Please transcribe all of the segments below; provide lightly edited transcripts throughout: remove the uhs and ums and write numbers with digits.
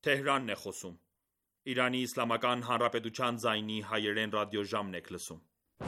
Թեհրանն է խոսում։ Իրանի Իսլամական Հանրապետության ձայնի հայերեն ռադիոժամն եք լսում։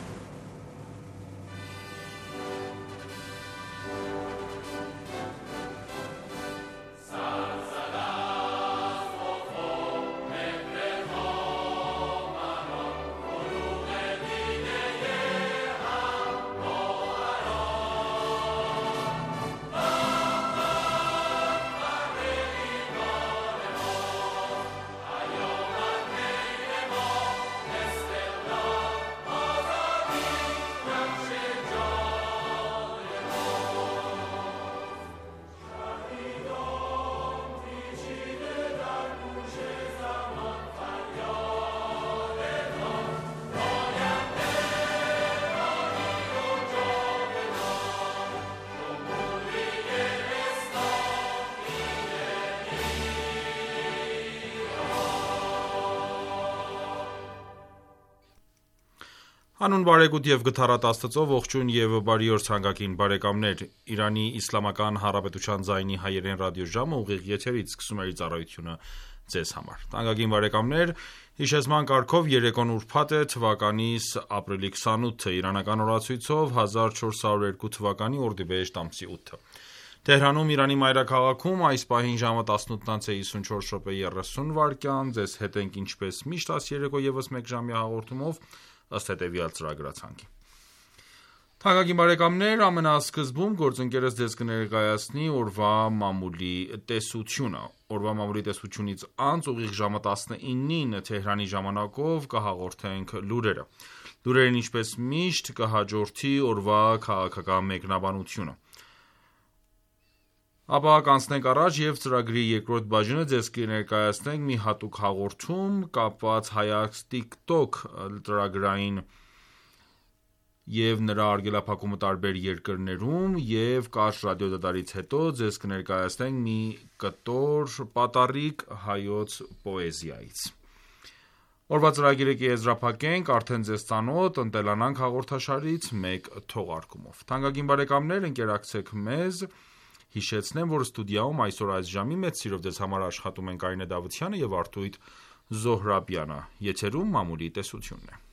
Հանուն բարեգութ և գթառատ Աստծո, ողջույն և բարի օր ցանկագին բարեկամներ, Իրանի Իսլամական Հանրապետության ձայնի հայերեն ռադիոժամը ուղիղ եթերից սկսում է իր ծառայությունը ձեզ համար։ Ցանկագին բարեկամներ, հիշեցման կարգով երեկոն ուրբաթ է թվականիս ապրիլի 28-ը, իրանական օրացույցով 1402 թվականի օրդիբեհեշտ ամսի 8-ը։ Թեհրանում Իրանի մայրաքաղաքում այս պահին ժամը 18:54 ձեզ հետ ենք ինչպես միշտ աս երեկո եւս մեկ ժամի հաղորդումով ըստ հետևյալ ծրագրացանկի։ Թանկագին բարեկամներ, ամենասկզբում գործընկերս ձեզ կներկայացնի օրվա մամուլի տեսությունը։ Օրվա մամուլի տեսությունից անց ուղիղ ժամը 19-ին Թեհրանի ժամանակով կհաղորդենք լուրերը։ Լուրերին ինչպես միշտ կհաջորդի օրվա քաղաքական մեկնաբանությունը։ Ապա կանցնենք առաջ և ծրագրի երկրորդ բաժինը ձեզ կներկայացնենք մի հատուկ հաղորդում կապված Հայաց TikTok ծրագրային և նրա արգելափակումը տարբեր երկրներում և կարճ ռադիոդադարից հետո ձեզ կներկայացնենք մի կտոր պատառիկ հայոց պոեզիայից։ Օրվա ծրագիրը կեզրափակենք արդեն ձեզ ծանոթ «Ընտելանանք» հաղորդաշարից մեկ թողարկումով։ Թանկագին բարեկամներ, ընկերակցեք մեզ։ Հիշեցնեմ, որ ստուդիայում այսօր այս ժամի մեծ սիրով ձեզ համար աշխատում են Կարինե Դավթյանը և Արտույտ Զոհրաբյանը։ Եթերում մամուլի տեսությունն է։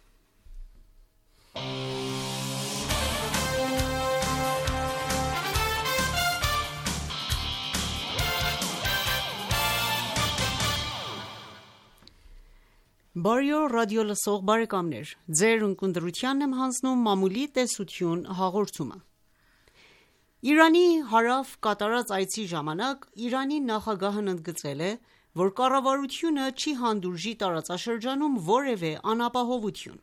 Բարի օր ռադիո լսող բարեկամներ, ձեր ընկերությանն եմ հանձնում մամուլի տեսություն հաղորդումը։ Իրանի հարավ կատարած այցի ժամանակ Իրանի նախագահն ընդգծել է, որ կառավարությունը չի հանդուրժի տարածաշրջանում որևէ անապահովություն։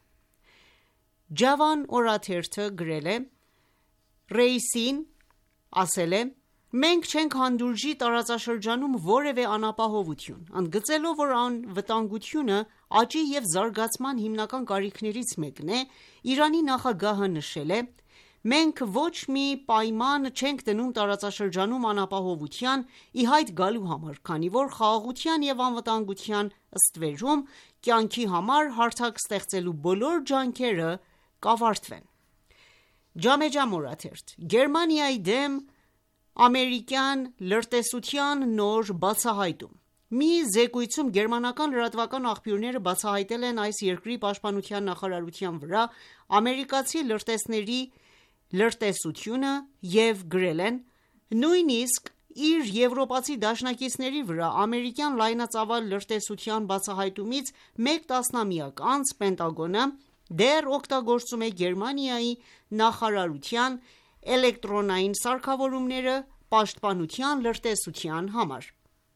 Ջավան օրաթերթը գրել է. Ռեյիսին ասել է. «Մենք չենք հանդուրժի տարածաշրջանում որևէ անապահովություն», ընդգծելով, որ անվտանգությունը աճի և զարգացման հիմնական կարիքներից մեկն է, Իրանի նախագահը նշել է. «Մենք ոչ մի պայման չենք դնում տարածաշրջանում անապահովության ի հայտ գալու համար, քանի որ խաղաղության և անվտանգության ստվերում կյանքի համար հարթակ ստեղծելու բոլոր ջանքերը կավարտվեն»։ Ջամեջամ օրաթերթ. Գերմանիայի դեմ ամերիկյան լրտեսության նոր բացահայտում։ Մի զեկույցում գերմանական լրատվական աղբյուրները բացահայտել են այս երկրի պաշտպանության նախարարության վրա ամերիկացի լրտեսների լրտեսությունը և գրել են. «Նույնիսկ իր եվրոպացի դաշնակիցների վրա ամերիկյան լայնածավալ լրտեսության բացահայտումից մեկ տասնամյակ անց Պենտագոնը դեռ օգտագործում է Գերմանիայի նախարարության էլեկտրոնային սարքավորումները պաշտպանության լրտեսության համար»։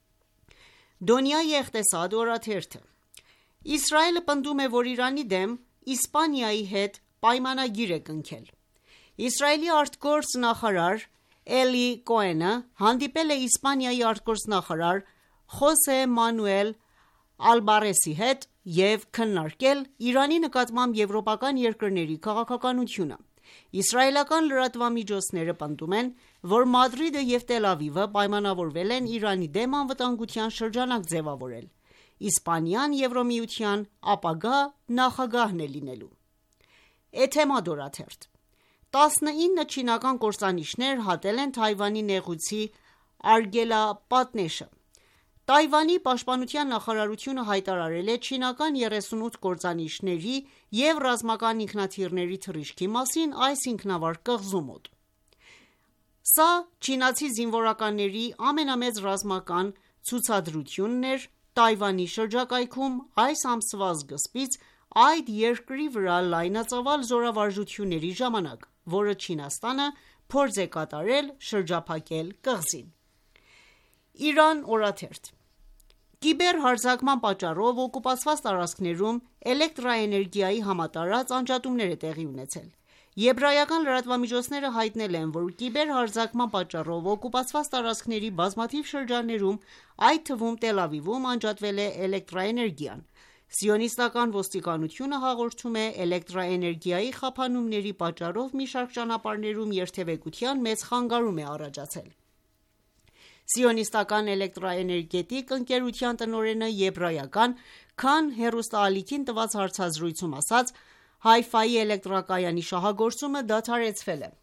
Դոնյայի Էղտեսադ օրաթերթը. Իսրայելը պնդում է, որ Իրանի դեմ Իսպանիայի հետ պայմանագիր է կնքել։ Իսրայելի արտգործ նախարար Էլի Կոենը հանդիպել է Իսպանիայի արտգործնախարար Խոսե Մանուել Ալբարեսի հետ և քննարկել Իրանի նկատմամբ եվրոպական երկրների քաղաքականությունը։ Իսրայելական լրատվամիջոցները պնդում են, որ Մադրիդը և Տել Ավիվը պայմանավորվել են Իրանի դեմ անվտանգության շրջանակ ձևավորել։ Իսպանիան Եվրամիության ապագա նախագահն է լինելու։ Էթեմադ օրաթերթ. 19 չինական կործանիչներ հատել են Թայվանի նեղուցի արգելապատնեշը։ Տայվանի պաշտպանության նախարարությունը հայտարարել է չինական 38 կործանիչների և ռազմական ինքնաթիռների թռիչքի մասին այս ինքնավար կղզու մոտ։ Սա չինացի զինվորականների ամենամեծ ռազմական ցուցադրությունն էր Տայվանի շրջակայքում այս ամսվա սկզբից այդ երկրի վրա լայնածավալ զորավարժությունների ժամանակ, որը Չինաստանը փորձ է կատարել շրջափակել կղզին: Իրան օրաթերթ. Կիբերհարձակման պատճառով օկուպացված տարածքներում էլեկտրաէներգիայի համատարած անջատումներ է տեղի ունեցել: Եբրայական լրատվամիջոցները հայտնել են, որ կիբերհարձակման պատճառով օկուպացված տարածքների բազմաթիվ շրջաններում, այդ թվում Տել Ավիվում, անջատվել է էլեկտրաէներգիան: Սիոնիստական ոստիկանությունը հաղորդում է էլեկտրաէներգիայի խափանումների պատճառով մի շարք ճանապարհներում երթևեկության մեծ խանգարում է առաջացել: Սիոնիստական էլեկտրաէներգետիկ ընկերության տնօրենը եբրայական Քան հեռուստաալիքին տված հարցազրույցում ասաց. Հայֆայի էլեկտրակայանի շահագործումը դադարեցվել է: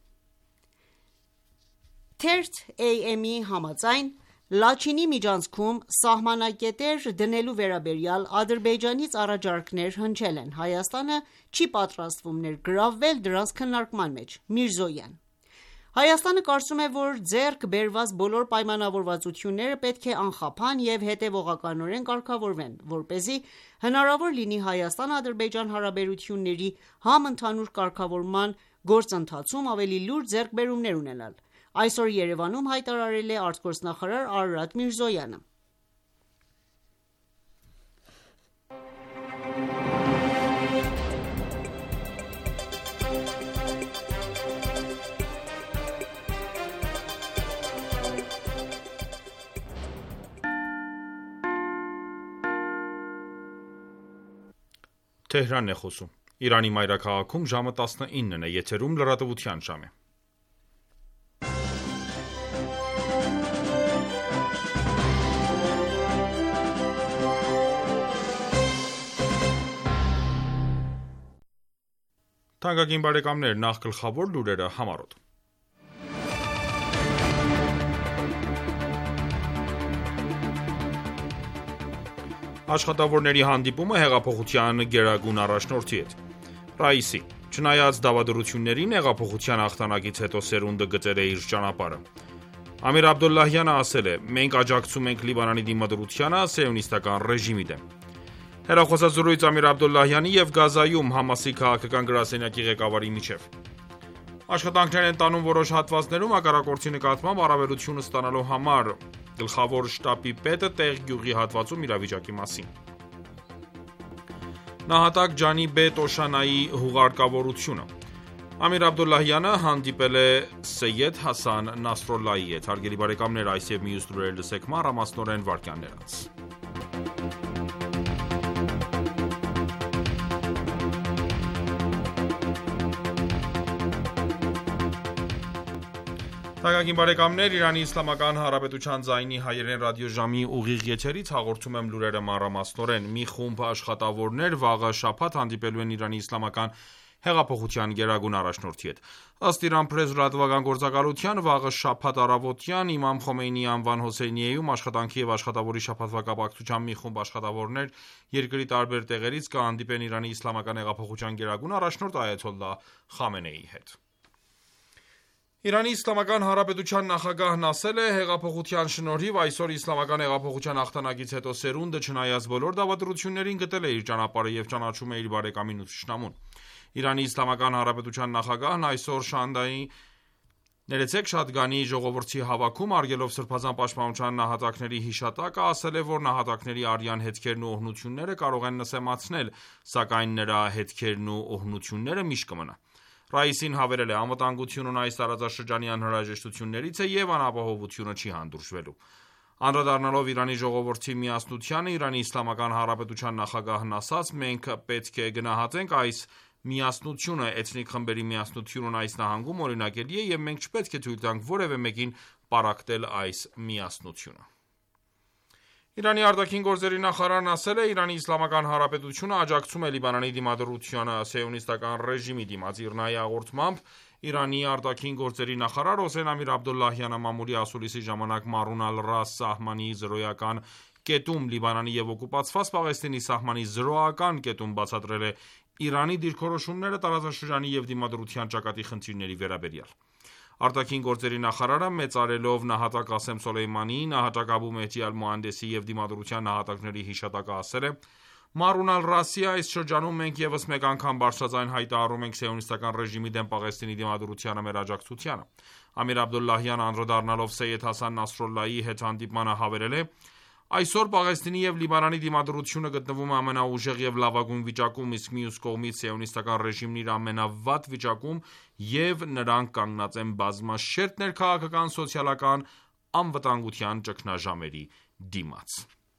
Թերթ AM-ի համաձայն, Լաչինի միջանցքում սահմանակետեր դնելու վերաբերյալ Ադրբեջանից առաջարկներ հնչել են: Հայաստանը չի պատրաստվում ներգրավվել դրանց քննարկման մեջ: Միրզոյան. Հայաստանը կարծում է, որ ձեռք բերված բոլոր պայմանավորվածությունները պետք է անխափան և հետևողականորեն կարգավորվեն, որպեսզի հնարավոր լինի Հայաստան-Ադրբեջան հարաբերությունների համընդհանուր կարգավորման գործընթացում ավելի լուրջ ձեռքբերումներ ունենալ: Այսօր Երևանում հայտարարել է արտգործնախարար Արարատ Միրզոյանը: Իրանի մայրաքաղաքում ժամը 19-ն է: Եթերում լրատվության ժամ է: Նախ գլխավոր լուրերը համառոտ: Աշխատավորների հանդիպումը հեղափոխության գերագույն առաջնորդի հետ: Ռաիսի. Չնայած դավադրություններին, հեղափոխության հաղթանակից հետո սերունդը գտել է իր ճանապարհը: Ամիր Աբդոլլահյանը ասել է. Մենք աջակցում ենք Լիբանանի դիմադրությանը սիոնիստական ռեժիմի դեմ: Հեռախոսազրույց Ամիր Աբդոլլահյանի և Գազայում ՀԱՄԱՍ-ի քաղաքական գրասենյակի ղեկավարի միջև: Աշխատանքներ են տանում որոշ հատվածներում հակառակորդի նկատմամբ առավելություն ստանալու համար: Գլխավոր շտաբի պետը Տեղ-Գյուղի հատվածում իրավիճակի մասին: Նահատակ Ջանի Բե-Տոշանայի հուղարկավորությունը: Ամիր Աբդոլլահյանը հանդիպել է Սեյեդ Հասան Նասրալլահի հետ: Այս և մյուս լուրեր լսեք մանրամասնորեն վայրկյաններ անց: Իրանի Իսլամական Հանրապետության ձայնի հայերեն ռադիոժամի ուղիղ եթերից հաղորդում եմ լուրերը մանրամասնորեն: Մի խումբ աշխատավորներ վաղը շաբաթ հանդիպելու են Իրանի իսլամական հեղափոխության գերագույն առաջնորդի հետ: Ըստ Iran Press լրատվական գործակալության, վաղը շաբաթ առավոտյան Իմամ Խոմեյնիի անվան Հոսեյնիեում աշխատանքի և աշխատավորի շաբաթվա կապակցությամբ մի խումբ աշխատավորներ երկրի տարբեր տեղերից կհանդիպեն Իրանի իսլամական հեղափոխության գերագույն առաջնորդ Այաթոլլահ Խամենեիի հետ: Իրանի Իսլամական Հանրապետության նախագահն ասել է. Հեղափոխության շնորհիվ այսօր իսլամական հեղափոխության հաղթանակից հետո սերունդը, չնայած բոլոր դավադրություններին, գտել է իր ճանապարհը և ճանաչում է իր բարեկամին ու թշնամուն: Իրանի Իսլամական Հանրապետության նախագահն այսօր Շադգանի ժողովրդի հավաքում, արգելով Սրբազան պաշտպանության նահատակների հիշատակը, ասել է, որ նահատակների արյան հետքերն ու օրհնությունները կարող են նսեմացնել, սակայն նրա հետքերն ու օրհնությունները միշտ կմնան: Ռաիսին հավելել է. Անվտանգությունն այս տարածաշրջանի անհրաժեշտություններից է և անապահովությունը չի հանդուրժվելու: Անդրադառնալով Իրանի ժողովրդի միասնությանը, Իրանի Իսլամական Հանրապետության նախագահն ասաց. Մենք պետք է գնահատենք այս միասնությունը: Էթնիկ խմբերի միասնությունն այս նահանգում օրինակելի է և մենք չպետք է թույլ տանք որևէ մեկին պառակտել այս միասնությունը: Իրանի ԱԳ նախարարն ասել է. Իրանի Իսլամական Հանրապետությունը աջակցում է Լիբանանի դիմադրությանը սիոնիստական ռեժիմի դիմաց: ԻՌՆԱ-ի հաղորդմամբ, Իրանի ԱԳ նախարար Հոսեյն Ամիր Աբդոլլահյանը մամուլի ասուլիսի ժամանակ Մարուն ալ-Ռաս սահմանի զրոյական կետում Լիբանանի և օկուպացված Պաղեստինի սահմանի զրոական կետում բացատրել է Իրանի դիրքորոշումները տարածաշրջանի և դիմադրության ճակատի խնդիրների վերաբերյալ: Արտաքին գործերի նախարարը մեծարելով նահատակ Qasem Soleimaniի, նահատակ Աբու Մեհդի Ալ-Մոհանդեսի և դիմադրության նահատակների հիշատակը ասել է. «Մարուն Ալ-Ռասի, այս շրջանում մենք ևս մեկ անգամ բարձրաձայն հայտարարում ենք սիոնիստական ռեժիմի դեմ Պաղեստինի դիմադրությանը մեր աջակցությունը»: Ամիր Աբդոլլահյանը անդրադառնալով Սեյեդ Հասան Նասրալլահի հետ հանդիպմանը հավելել է. «Այսօր Պաղեստինի և Լիբանանի դիմադրությունը գտնվում է ամենաուժեղ և լավագույն վիճակում, իսկ մյուս կողմից սիոնիստական ռեժիմն իր ամենավատ վիճակում և նրանք կանգնած են բազմաշերտ ներքաղաքական, սոցիալական անվտանգության ճգնաժամերի դիմաց»: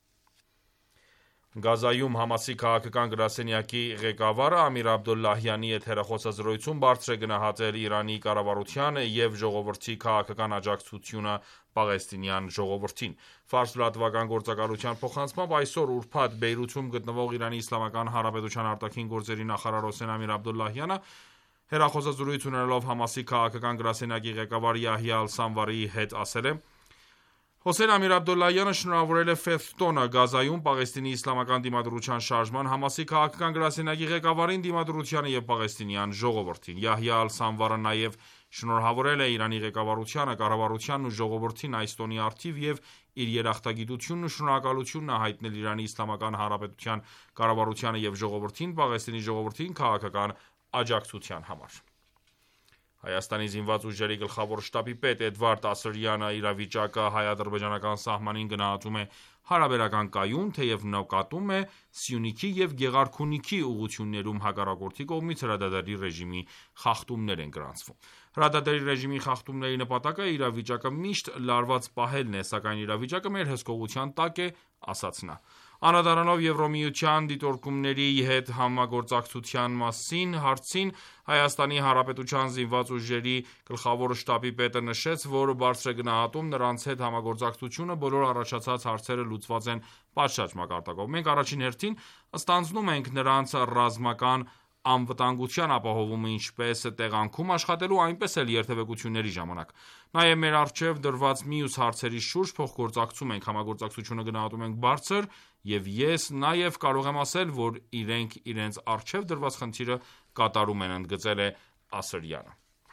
Գազայում Համասի քաղաքական գրասենյակի ղեկավարը Ամիր Աբդոլլահյանի հետ հեռախոսազրույցում բարձր է գնահատել Իրանի կառավարության և ժողովրդի քաղաքական աջակցությունը պաղեստինյան ժողովրդին: Ֆարս լրատվական գործակալության փոխանցմամբ այսօր ուրբաթ Բեյրութում գտնվող ԻԻՀ արտաքին գործերի նախարար Հոսեյն Ամիր-Աբդոլլահյանը հեռախոսազրույց ունենալով Համասի քաղաքական գրասենյակի ղեկավար Յահյա Ալ-Սանվարիի հետ ասել է. «Հոսեյն Ամիր-Աբդոլլահյանը շնորհավորել է Ֆեթհ տոնը Գազայում Պաղեստինի իսլամական դիմադրության շարժման, Համասի քաղաքական գրասենյակի ղեկավարին, դիմադրությանը և պաղեստինյան ժողովրդին: Յահյա Ալ-Սանվարը նաև շնորհավորել է Իրանի ղեկավարությանը, կառավարությանն ու ժողովրդին այս տոնի առթիվ և իր երախտագիտությունն ու շնորհակալությունն է հայտնել Իրանի Իսլամական Հանրապետության կառավարությանը և ժողովրդին, Պաղեստինի ժողովրդին քաղաքական աջակցության համար»: Հայաստանի զինված ուժերի գլխավոր շտաբի պետ Էդվարդ Ասրյանը իրավիճակը հայ-ադրբեջանական սահմանին գնահատում է հարաբերական կայուն, թեև նկատում է Սյունիքի և Գեղարքունիքի ուղղություններում հակառակորդի կողմից հրադադարի ռեժիմի խախտումներ են գրանցվում: Հրադադարի ռեժիմի խախտումների նպատակը իրավիճակը միշտ լարված պահելն է, սակայն իրավիճակը մեր հսկողության տակ է, ասաց նա: Անդրադառնալով Եվրամիության դիտորդների հետ համագործակցության հարցին, Հայաստանի Հանրապետության զինված ուժերի գլխավոր շտաբի պետը նշեց, որ բարձր է գնահատում նրանց հետ համագործակցությունը, բոլոր առաջացած հարցերը լուծված են պատշաճ մակարդակով: Մենք առաջին հերթին ստանձնում ենք նրանց ռազմական անվտանգության ապահովումը ինչպես տեղանքում աշխատելու, այնպես էլ երթևեկությունների ժամանակ: Նաև մեր առջև դրված մյուս հարցերի շուրջ փոխգործակցում ենք: Համագործակցությունը գնահատում ենք բարձր և ես նաև կարող եմ ասել, որ իրենք իրենց առջև դրված խնդիրը կատարում են, ընդգծել է Ասրյանը: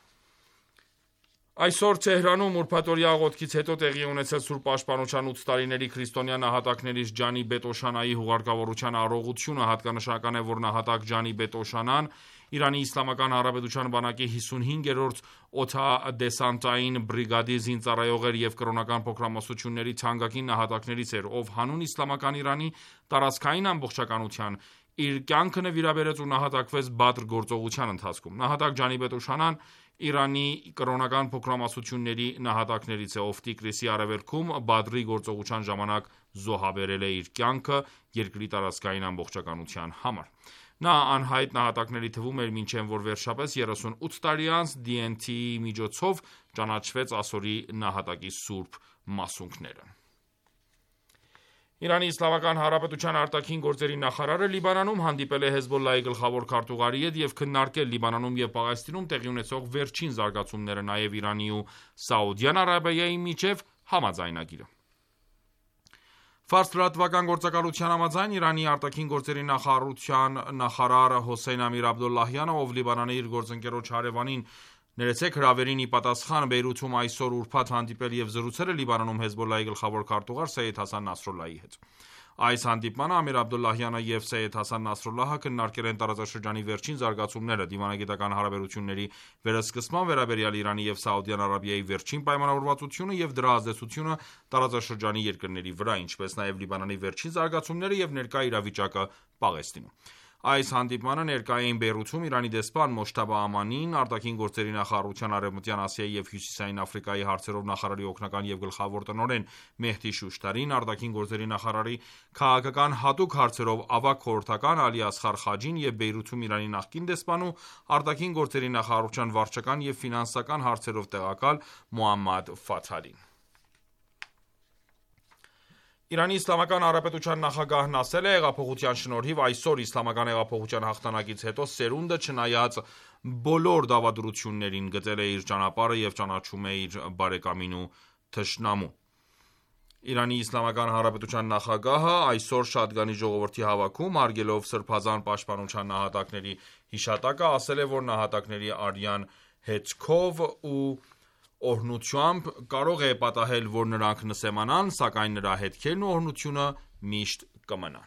Այսօր Թեհրանում ուրբաթօրյա աղոթքից հետո տեղի ունեցել Սուրբ Պաշտպանության 8 տարիների քրիստոնյա նահատակներից Ջանի Բետ-Օշանայի հուղարկավորության առողջությունը: Հատկանշական է, որ նահատակ Ջանի Բետ-Օշանան ԻԻՀ բանակի 55-րդ օդադեսանտային բրիգադի զինծառայող էր և կրոնական փոքրամասնությունների թանկագին նահատակներից էր, ով հանուն Իսլամական Իրանի տարածքային ամբողջականության իր կյանքը նվիրաբերեց ու նահատակվեց Բադր գործողության ընթացքում: Նահատակ Ջանի Բետ-Օշանան Իրանի կրոնական փոքրամասնությունների նահատակներից է, ով Տիգրիսի արևելքում Բադրի գործողության ժամանակ զոհաբերել է իր կյանքը երկրի տարածքային ամբողջականության համար: Նա անհայտ նահատակների թվում էր, մինչև որ վերջապես 38 տարի անց DNT-ի միջոցով ճանաչվեց ասորի նահատակի սուրբ մասունքները: ԻԻՀ արտաքին գործերի նախարարը Լիբանանում հանդիպել է Հեզբոլլահի գլխավոր քարտուղարի հետ և քննարկել Լիբանանում և Պաղեստինում տեղի ունեցող վերջին զարգացումները, նաև Իրանի ու Սաուդյան Արաբիայի միջև համաձայնագիրը: Ֆարս լրատվական գործակալության համաձայն, Իրանի ԱԳ նախարար Հոսեյն Ամիր-Աբդոլլահյանը, ով Լիբանանի իր գործընկերոջ հարևանին հրավերին ի պատասխան Բեյրութում այսօր ուրբաթ հանդիպել և զրուցել է Լիբանանում Հեզբոլլահի գլխավոր քարտուղար Սեյեդ Հասան Նասրալլահի հետ: Այս հանդիպմանը Ամիր Աբդոլլահյանը և Սեյեդ Հասան Նասրալլահը քննարկել են տարածաշրջանի վերջին զարգացումները, դիվանագիտական հարաբերությունների վերսկսման վերաբերյալ Իրանի և Սաուդյան Արաբիայի վերջին պայմանավորվածությունը և դրա ազդեցությունը տարածաշրջանի երկրների վրա, ինչպես նաև Լիբանանի վերջին զարգացումները և ներկա իրավիճակը Պաղեստինում: Այս հանդիպմանը ներկա էին Բեյրութում Իրանի դեսպան Մոջթաբա Ամանին, ԱԳ նախարարության Արևմտյան Ասիայի և Հյուսիսային Աֆրիկայի հարցերով նախարարի օգնական և գլխավոր տնօրեն Մեհդի Շուշթարին, ԱԳ նախարարի քաղաքական հատուկ հարցերով ավագ խորհրդական Ալի Ասղար Խաջին և Բեյրութում Իրանի նախկին դեսպան ու ԱԳ նախարարության վարչական և ֆինանսական հարցերով տեղակալ Մոհամմադ Ֆաթալին: ԻԻՀ նախագահն ասել է. «Հեղափոխության շնորհիվ այսօր Իսլամական հեղափոխության հաղթանակից հետո սերունդը չնայած բոլոր դավադրություններին գտել է իր ճանապարհը և ճանաչում է իր բարեկամին ու թշնամուն»: Իրանի Իսլամական Հանրապետության նախագահը այսօր Շադգանի ժողովրդի հավաքում, հարգելով Սրբազան պաշտպանության նահատակների հիշատակը, ասել է, որ նահատակների արյան հետքով ու օրհնությամբ կարող է պատահել, որ նրանք նսեմանան, սակայն նրա հետքերն ու օրհնությունը միշտ կմնան։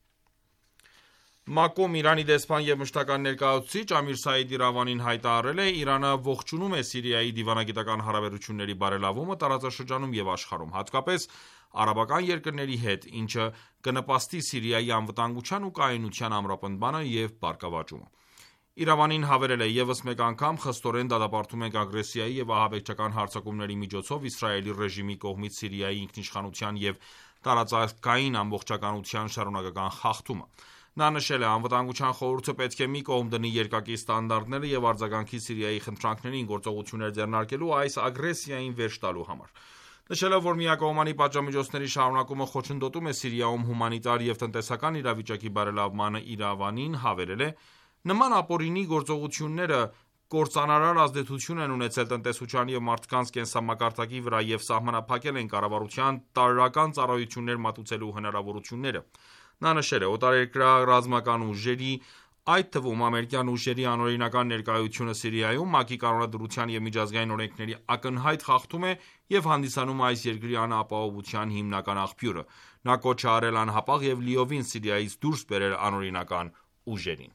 ՄԱԿ-ում Իրանի դեսպան և մշտական ներկայացուցիչ Ամիր Սաիդ Իրավանին հայտարարել է. «Իրանը ողջունում է Սիրիայի դիվանագիտական հարաբերությունների բարելավումը տարածաշրջանում և աշխարհում, հատկապես արաբական երկրների հետ, ինչը կնպաստի Սիրիայի անվտանգության ու կայունության ամրապնդմանը և բարգավաճումը»։ Իրավանին հավելել է. «Եվս մեկ անգամ խստորեն դատապարտում ենք ագրեսիայի և ահաբեկչական հարձակումների միջոցով Իսրայելի ռեժիմի կողմից Սիրիայի ինքնիշխանության և տարածքային ամբողջականության շարունակական խախտումը»։ Նա նշել է. «Անվտանգության խորհուրդը պետք է մի կողմ դնի երկակի ստանդարտները և արձագանքի Սիրիայի խնդրանքներին՝ գործողություններ ձեռնարկելու այս ագրեսիային վերջ տալու համար»։ Նշելով, որ միակողմանի պատժամիջոցների շարունակումը խոչընդոտում է Սիրիայում հումանիտար և տնտեսական իրավիճակի բարելավմանը, Իրավանին հավելել է. «Նման ապօրինի գործողությունները կործանարար ազդեցություն են ունեցել տնտեսության և մարդկանց կենսամակարդակի վրա և սահմանափակել են կառավարության տարրական ծառայություններ մատուցելու հնարավորությունները»։ Նա նշել է. «Օտարերկրյա ռազմական ուժերի, այդ թվում ամերիկյան ուժերի անօրինական ներկայությունը Սիրիայում ՄԱԿ-ի կանոնադրության և միջազգային օրենքների ակնհայտ խախտում է և հանդիսանում է այս երկրի անապահովության հիմնական աղբյուրը»։ Նա կոչ է արել անհապաղ և լիովին Սիրիայից դուրս բերել անօրինական ուժերին։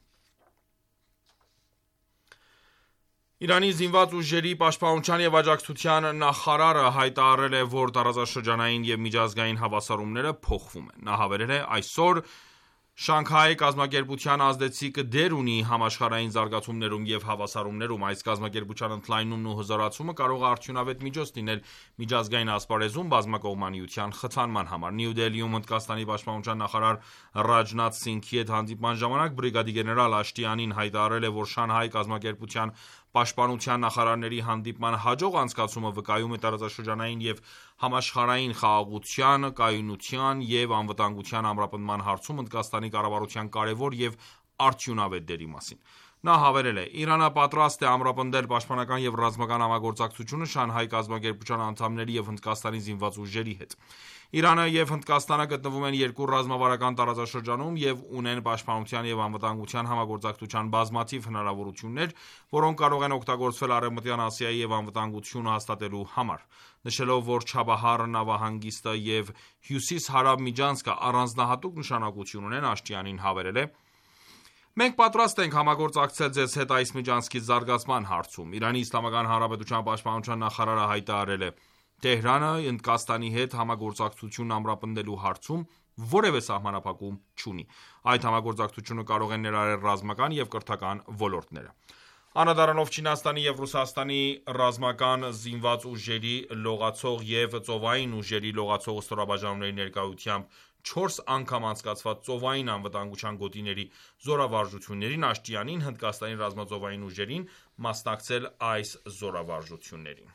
Իրանի զինված ուժերի պաշտպանության և աջակցության նախարարը հայտարարել է, որ տարածաշրջանային և միջազգային հավասարումները փոխվում են։ Նա հավելել է. «Այսօր Շանհայ կազմակերպությունը ազդեցիկ դեր ունի համաշխարհային զարգացումներում և հավասարումներում։ Այս կազմակերպության ընդլայնումն ու հզորացումը կարող է արդյունավետ միջոց լինել միջազգային ասպարեզում բազմակողմանիության խթանման համար»։ Նյու Դելհիում Հնդկաստանի պաշտպանության նախարար Ռաջնաթ Սինգհի հետ հանդիպման ժամանակ բրիգադիր գեներալ Աշտիանին հայտարարել է, որ Շանհայ կազմակերպության պաշտպանության նախարարների հանդիպման հաջող անցկացումը վկայում է տարածաշրջանային և համաշխարհային խաղաղության, կայունության և անվտանգության ամրապնդման հարցում Հնդկաստանի կառավարության կարևոր և արդյունավետ դերի մասին։ Նա հավելել է. «Իրանը պատրաստ է ամրապնդել պաշտպանական և ռազմական համագործակցությունը Շանհայ կազմակերպության անդամների և Հնդկաստանի զինված ուժերի հետ։ Իրանը և Հնդկաստանը գտնվում են երկու ռազմավարական տարածաշրջանում և ունեն պաշտպանության և անվտանգության համագործակցության բազմաթիվ հնարավորություններ, որոնք կարող են օգտագործվել Արևմտյան Ասիայի և անվտանգությունը հաստատելու համար»։ Նշելով, որ Չաբահար նավահանգիստը և հյուսիս-հարավ միջանցքը առանձնահատուկ նշանակություն ունեն, Աշտիանին հավելել է. «Մենք պատրաստ ենք համագործակցել ձեզ հետ այս միջանցքի զարգացման հարցում»։ Իրանի Իսլամական Հանրապետության պաշտպանության նախարարը հայտարարել է. «Թեհրանը Հնդկաստանի հետ համագործակցությունն ամրապնդելու հարցում որևէ սահմանափակում չունի։ Այդ համագործակցությունը կարող է ներառել ռազմական և կրթական ոլորտները»։ Անդրադառնալով Չինաստանի և Ռուսաստանի ռազմական զինված ուժերի լողացող և ծովային ուժերի լողացող ստորաբաժանումների ներկայությամբ 4 անգամ անցկացված ծովային անվտանգության գոտիների զորավարժություններին, Աշտիանին Հնդկաստանի ռազմածովային ուժերին մասնակցել այս զորավարժություններին։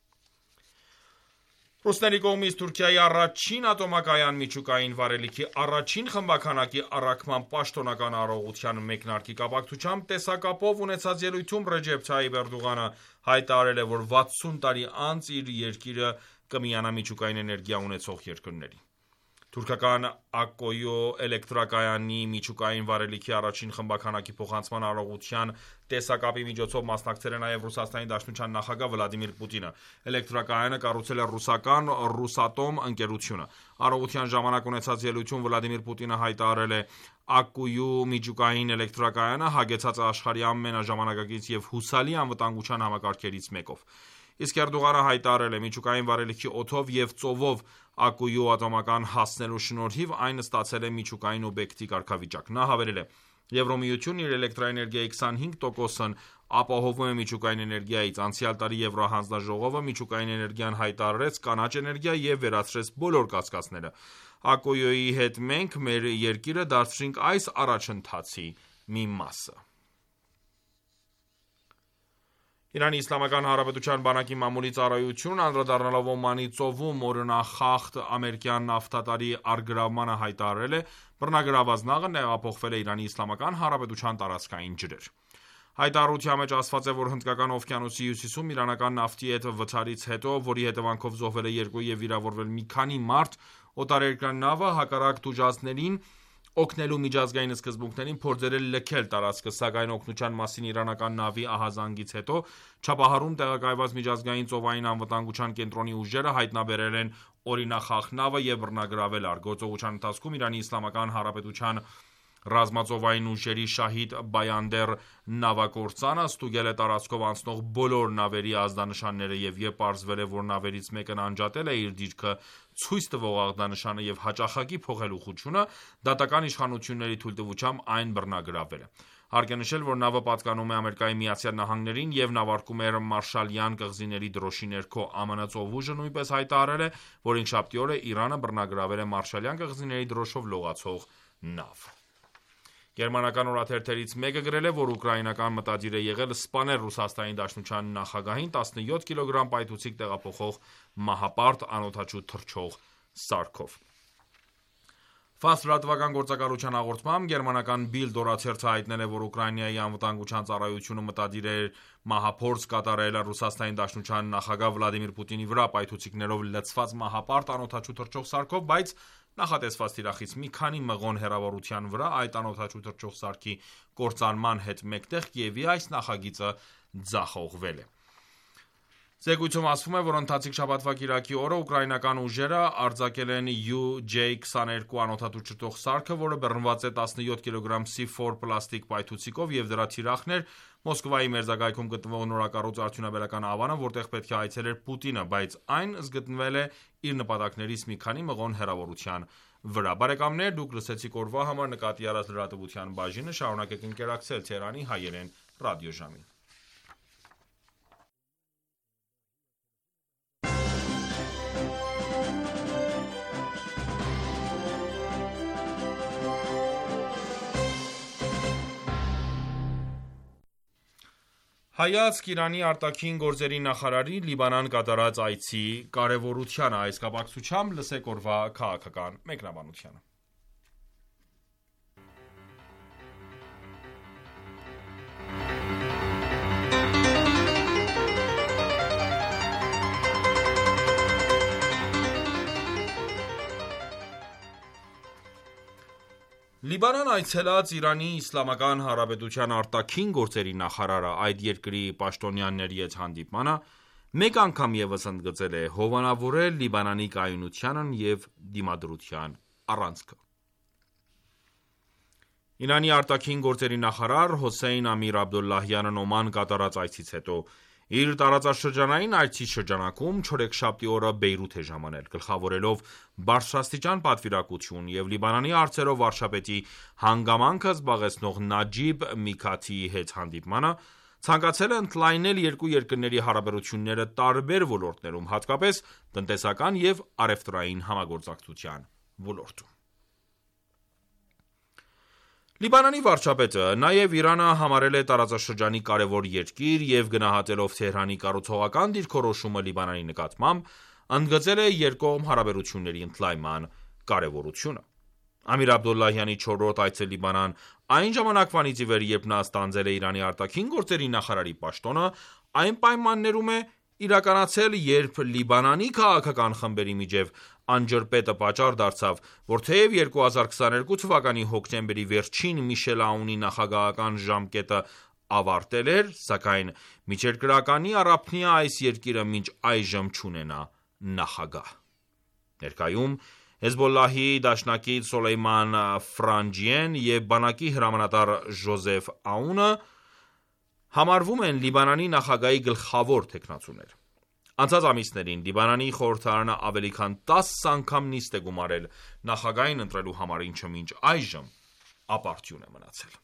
Ռուսների կողմից Թուրքիայի առաջին ատոմակայան միջուկային վառելիքի առաջին խմբաքանակի առաքման պաշտոնական արարողության մեկնարկի կապակցությամբ տեսակապով ունեցած ելույթում Ռեջեփ Թայիփ Էրդողանը հայտարարել է, որ 60 տարի անց իր երկիրը կմիանա միջուկային էներգիա ունեցող երկրների։ Թուրքական Ակկույո էլեկտրակայանի միջուկային վառելիքի առաջին խմբաքանակի փոխանցման արարողության տեսակապի միջոցով մասնակցել է նաև Ռուսաստանի Դաշնության նախագահ Վլադիմիր Պուտինը։ Էլեկտրակայանը կառուցել է ռուսական «Ռուսատոմ» ընկերությունը։ Արարողության ժամանակ ունեցած ելույթում Վլադիմիր Պուտինը հայտարարել է. «Ակկույու միջուկային էլեկտրակայանը հագեցած է աշխարհի ամենաժամանակակից և հուսալի անվտանգության համակարգերից մեկով»։ Իսկ Էրդողանը հայտարարել է. «Միջուկային վառելիքի օդով և ծովով Ակկույու ատոմական հասնելու շնորհիվ այն ստացել է միջուկային օբյեկտի կարգավիճակ»։ Նա հավելել է. «Եվրամիությունն իր էլեկտրաէներգիայի 25%-ն ապահովում է միջուկային էներգիայից։ Անցյալ տարի Եվրահանձնաժողովը միջուկային էներգիան հայտարարեց կանաչ էներգիա և վերացրեց բոլոր կասկածները։ Ակկույոյի հետ մենք մեր երկիրը դարձրինք այս առաջընթացի մի մասը»։ Իրանի Իսլամական Հանրապետության բանակի մամուլի ծառայությունն անդրադառնալով Օմանի ծովում օրինախախտ ամերիկյան նավթատարի առգրավմանը հայտարարել է. բռնագրավված նավը տեղափոխվել է Իրանի Իսլամական Հանրապետության տարածքային ջրեր։ Հայտարարության մեջ ասված է, որ Հնդկական օվկիանոսի հյուսիսում իրանական նավթի հետ վթարից հետո, որի հետևանքով զոհվել է 2 և վիրավորվել մի քանի մարդ, օտարերկրյա նավը հակառակ տուժածներին օգնելու միջազգային սկզբունքներին փորձել է լքել տարածքը, սակայն օգնության մասին իրանական նավի ահազանգից հետո Չաբահարում տեղակայված միջազգային ծովային անվտանգության կենտրոնի ուժերը հայտնաբերել են օրինախախ նավը և բռնագրավել առ։ Գործողության ընթացքում Իրանի Իսլամական Հանրապետության ռազմածովային ուժերի Շահիդ Բայանդեր նավակործանը ստուգել է տարածքով անցնող բոլոր նավերի ազդանշանները և երբ պարզվել է, որ նավերից մեկն անջատել է իր դիրքը ցույց տվող աղդանշանը և հաճախակի փոխելուխությունը, դատական իշխանությունների թույլտվությամբ այն բռնագրավել է։ Հարկ է նշել, որ նավը պատկանում է ԱՄՆ-ին և նավարկում էր Մարշալյան կղզիների դրոշի ներքո։ ԱՄՆ ծովուժը նույնպես հայտարարել է, որ հինգշաբթի օրը Իրանը բռնագրավել է Մարշալյան կղզիների դրոշով լողացող նավ։ Գերմանական օրաթերթերից մեկը գրել է, որ ուկրաինական մտադիր է եղել սպանել Ռուսաստանի Դաշնության նախագահին 17 կիլոգրամ պայթուցիկ տեղափոխող մահապարտ անօդաչու թռչող սարքով։ ՖԱՍ լրատվական գործակալության հաղորդմամբ գերմանական Bild օրաթերթը հայտնել է, որ Ուկրաինայի անվտանգության ծառայությունը մտադիր է մահափորձ կատարել Ռուսաստանի Դաշնության նախագահ Վլադիմիր Պուտինի վրա պայթուցիկներով լցված մահապարտ անօդաչու թռչող սարքով, բայց նախատեսված թիրախից մի քանի մղոն հեռավորության վրա այդ անօդաչու թռչող սարքի կործանման հետ մեկտեղ Կիևի այս նախագիծը ձախողվել է։ Զեկույցում ասվում է, որ ընթացիկ շաբաթվա կիրակի օրը ուկրաինական ուժերը արձակել են UJ-22 անօդատու թռչող սարքը, որը բռնված է 17 կգ C4 պլաստիկ պայթուցիկով և դրա թիրախն էր Մոսկվայի մերձակայքում գտնվող նորակառույց արդյունաբերական ավանը, որտեղ պետք է այցելեր Պուտինը, բայց այն գտնվել է իր նպատակներից մի քանի մղոն հեռավորության վրա։ Բարեկամներ, դուք լսեցիք օրվա համար նկատի առած լրատվության բաժինը, շարունակեք ընկերակցել Թերանի հայերեն ռադիոժամին։ Հայացք Իրանի արտաքին գործերի նախարարի Լիբանան կատարած այցի կարևորությանը։ Այս կապակցությամբ լսեք օրվա քաղաքական մեկնաբանությունը։ Լիբանան այցելած Իրանի Իսլամական Հանրապետության արտաքին գործերի նախարարը այդ երկրի պաշտոնյաների հետ հանդիպմանը մեկ անգամ ևս ընդգծել է հովանավորել Լիբանանի կայունությանն և դիմադրության առանցքը։ Իրանի արտաքին գործերի նախարար Հոսեյն Ամիր Աբդոլլահյանն Օման կատարած այցից հետո իր տարածաշրջանային այցի շրջանակում չորեքշաբթի օրը Բեյրութ է ժամանել, գլխավորելով բարձրաստիճան պատվիրակություն և Լիբանանի հարցերով վարչապետի հանգամանքը զբաղեցնող Նաջիբ Միքաթիի հետ հանդիպմանը, ցանկացել է ընդլայնել երկու երկրների հարաբերությունները տարբեր ոլորտներում, հատկապես տնտեսական և առևտրային համագործակցության ոլորտում։ Լիբանանի վարչապետը նաև Իրանը համարել է տարածաշրջանի կարևոր երկիր և գնահատելով Թեհրանի կառուցողական դիրքորոշումը Լիբանանի նկատմամբ, ընդգծել է երկկողմ հարաբերությունների ընդլայնման կարևորությունը։ Ամիր Աբդոլլահյանի 4-րդ այցը Լիբանան այն ժամանակվանից ի վեր, երբ նա ստանձնել է Իրանի արտաքին գործերի նախարարի պաշտոնը, այն պայմաններում է իրականացել, երբ Լիբանանի քաղաքական խմբերի միջև անջրպետը պատճառ դարձավ, որ թեև 2022 թվականի հոկտեմբերի վերջին Միշել Աունի նախագահական ժամկետը ավարտել էր, սակայն միջերկրականի առափնյա այս երկիրը մինչ այժմ չունենա նախագահ։ Ներկայում Հեզբոլլահի դաշնակից Սոլեյման Ֆրանջիեն և բանակի հրամանատար Ժոզեֆ Աունը համարվում են Լիբանանի նախագահի գլխավոր թեկնածուներ։ Անցած ամիսներին Լիբանանի խորհրդարանը ավելի քան 10 անգամ նիստ է գումարել նախագահին ընտրելու համար, ինչը մինչ այժմ ապարդյուն է մնացել։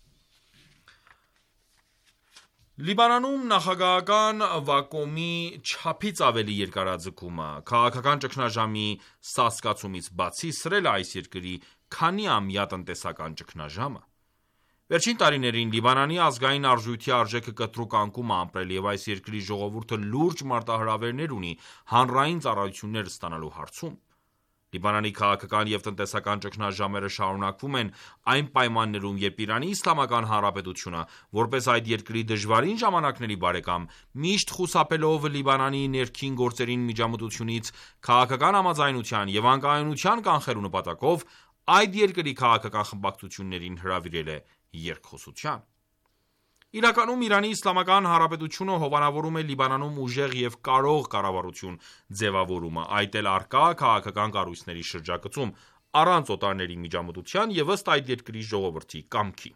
Լիբանանում նախագահական վակուումի չափից ավելի երկարաձգումը, քաղաքական ճգնաժամի սաստկացումից բացի, սրել է այս երկրի քանի ամյա տնտեսական ճգնաժամը։ Վերջին տարիներին Լիբանանի ազգային արժույթի արժեքը կտրուկ անկում է ապրել և այս երկրի ժողովուրդը լուրջ մարտահրավերներ ունի հանրային ծառայություններ ստանալու հարցում։ Լիբանանի քաղաքական և տնտեսական ճգնաժամերը շարունակվում են այն պայմաններում, երբ Իրանի Իսլամական Հանրապետությունը, որպես այդ երկրի դժվարին ժամանակների բարեկամ, միշտ խուսափելով Լիբանանի ներքին գործերին միջամտությունից, քաղաքական համաձայնության և անկայունության կանխելու նպատակով, այդ երկրի քաղաքական խմբակցություններին հրավիրել է երկխոսության։ Իրականում Իրանի Իսլամական Հանրապետությունը հովանավորում է Լիբանանում ուժեղ և կարող կառավարություն ձևավորումը, այդ էլ առկա քաղաքական կառույցների շրջագծում, առանց օտարների միջամտության և ըստ այդ երկրի ժողովրդի կամքի։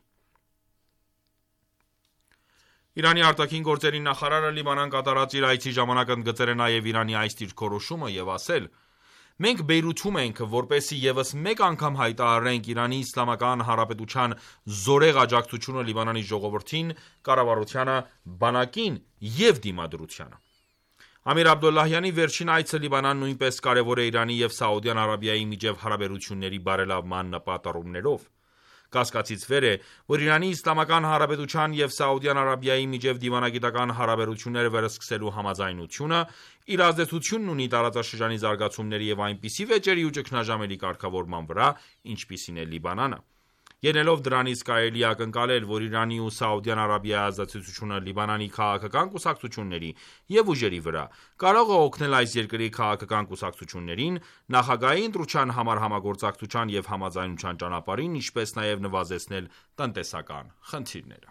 Իրանի արտաքին գործերի նախարարը Լիբանան կատարած իր այցի ժամանակ ընդգծել է նաև Իրանի այս դիրքորոշումը և ասել. «Մենք Բեյրութում ենք, որպեսզի ևս մեկ անգամ հայտարարենք Իրանի Իսլամական Հանրապետության զորեղ աջակցությունը Լիբանանի ժողովրդին, կառավարությանը, բանակին և դիմադրությանը»։ Ամիր Աբդոլլահյանի վերջին այցը Լիբանան նույնպես կարևոր է Իրանի և Սաուդյան Արաբիայի միջև հարաբերությունների բարելավման նպատառումներով։ Կասկածից վեր է, որ Իրանի Իսլամական Հանրապետության և Սաուդյան Արաբիայի միջև դիվանագիտական հարաբերություններ վերսկսելու համաձայնությունը իր ազդեցությունն ունի տարածաշրջանի զարգացումների և այնպիսի վեճերի ու ճգնաժամերի կարգավորման վրա, ինչպիսին է Լիբանանը։ Ելնելով դրանից կարելի է ակնկալել, որ Իրանի ու Սաուդյան Արաբիայի ազդեցությունը Լիբանանի քաղաքական կուսակցությունների և ուժերի վրա կարող է օգնել այս երկրի քաղաքական կուսակցություններին նախագահի ընտրության համար համագործակցության և համաձայնության ճանապարհին, ինչպես նաև նվազեցնել տնտեսական խնդիրները։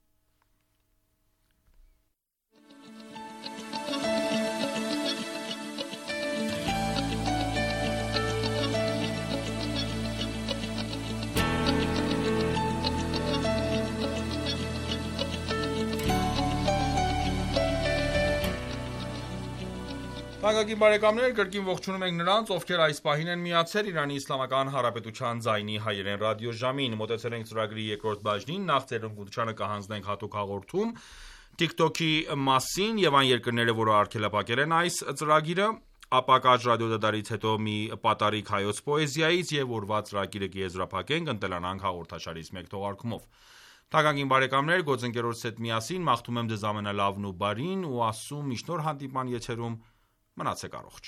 Թանկագին բարեկամներ, կրկին ողջունում ենք նրանց, ովքեր այս պահին են միացել Իրանի Իսլամական Հանրապետության ձայնի հայերեն ռադիոժամին։ Մոտեցել ենք ծրագրի երկրորդ բաժնին, նախ ձերընկությանը կհանձնենք հատուկ հաղորդում TikTok-ի մասին և այն երկրները, որը արգելափակել են այս ծրագիրը, ապա կարճ ռադիոդատարից հետո մի պատարիկ հայոց պոեզիայից և օրվա ծրագիրը կեզրափակենք «Ընտելանանք» հաղորդաշարից մեկ թողարկումով։ Թանկագին բարեկամներ, գործընկերոջս հետ միասին մաղթում եմ ձեզ ամենալավն ու բարին ու ասում մինչ նոր հանդիպման եթերում մնացեք առողջ։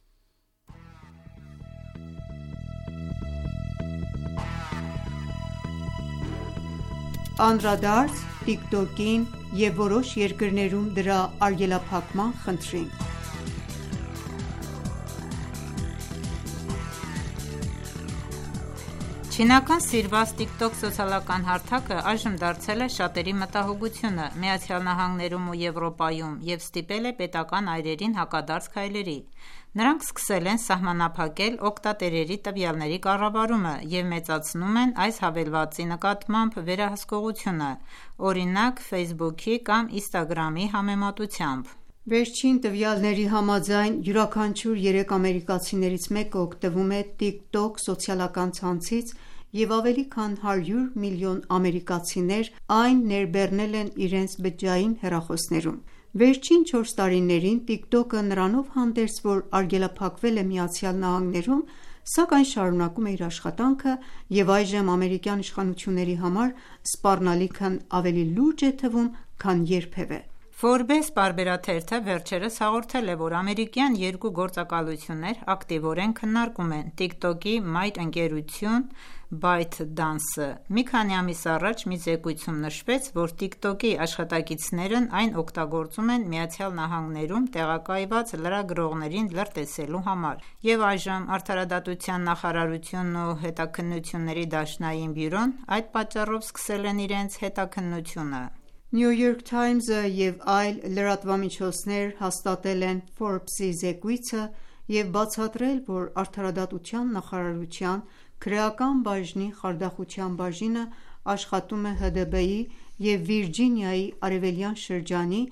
Անդրադարձ TikTok-ին և որոշ երկրներում դրա արգելափակման խնդրին։ Չինական սիրված TikTok սոցիալական հարթակը այժմ դարձել է շատերի մտահոգությունը ԱՄՆ-ում ու Եվրոպայում և ստիպել է պետական այրերին հակադարձ քայլերի։ Նրանք սկսել են սահմանափակել օգտատերերի տվյալների կառավարումը և մեծացնում են այս հավելվածի նկատմամբ վերահսկողությունը, օրինակ Facebook-ի կամ Instagram-ի համեմատությամբ։ Վերջին տվյալների համաձայն, յուրաքանչյուր 3 ամերիկացիներից մեկը օգտվում է TikTok սոցիալական ցանցից և ավելի քան 100 միլիոն ամերիկացիներ այն ներբեռնել են իրենց բջջային հեռախոսներում։ Վերջին 4 տարիներին TikTok-ը նրանով հանդերձ, որ արգելափակվել է ԱՄՆ-ում, սակայն շարունակում է իր աշխատանքը և այժմ ամերիկյան իշխանությունների համար սպառնալիքն ավելի լուրջ է թվում, քան երբևէ։ Forbes պարբերաթերթը վերջերս հաղորդել է, որ ամերիկյան երկու գործակալություններ ակտիվորեն քննարկում են TikTok-ի մայր ընկերություն ByteDance-ը։ Մի քանի ամիս առաջ մի զեկույցում նշվեց, որ TikTok-ի աշխատակիցներն այն օգտագործում են ԱՄՆ-ում տեղակայված լրագրողներին լրտեսելու համար, և այժմ Արդարադատության նախարարությունն ու Հետաքննությունների դաշնային բյուրոն այդ պատճառով սկսել են իրենց հետաքննությունը։ New York Times-ը և այլ լրատվամիջոցներ հաստատել են Forbes-ի զեկույցը և բացատրել, որ Արդարադատության նախարարության քրեական բաժնի խարդախության բաժինը աշխատում է ՀԴԲ-ի և Վիրջինիայի արևելյան շրջանի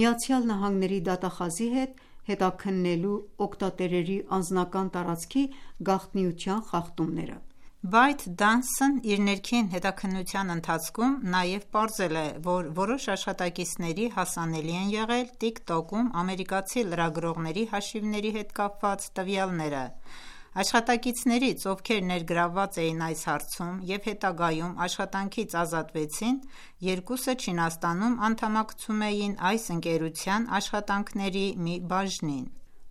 ԱՄՆ դատախազի հետ՝ հետաքննելու օգտատերերի անձնական տարածքի գաղտնիության խախտումները։ ByteDance-ն իր ներքին հետաքննության ընթացքում նաև պարզել է, որ որոշ աշխատակիցների հասանելի են եղել TikTok-ում ամերիկացի լրագրողների հաշիվների հետ կապված տվյալները։ Աշխատակիցներից, ովքեր ներգրավված էին այս հարցում և հետագայում աշխատանքից ազատվեցին, երկուսը Չինաստանում անդամակցում էին այս ընկերության աշխատանքների մի բաժնին։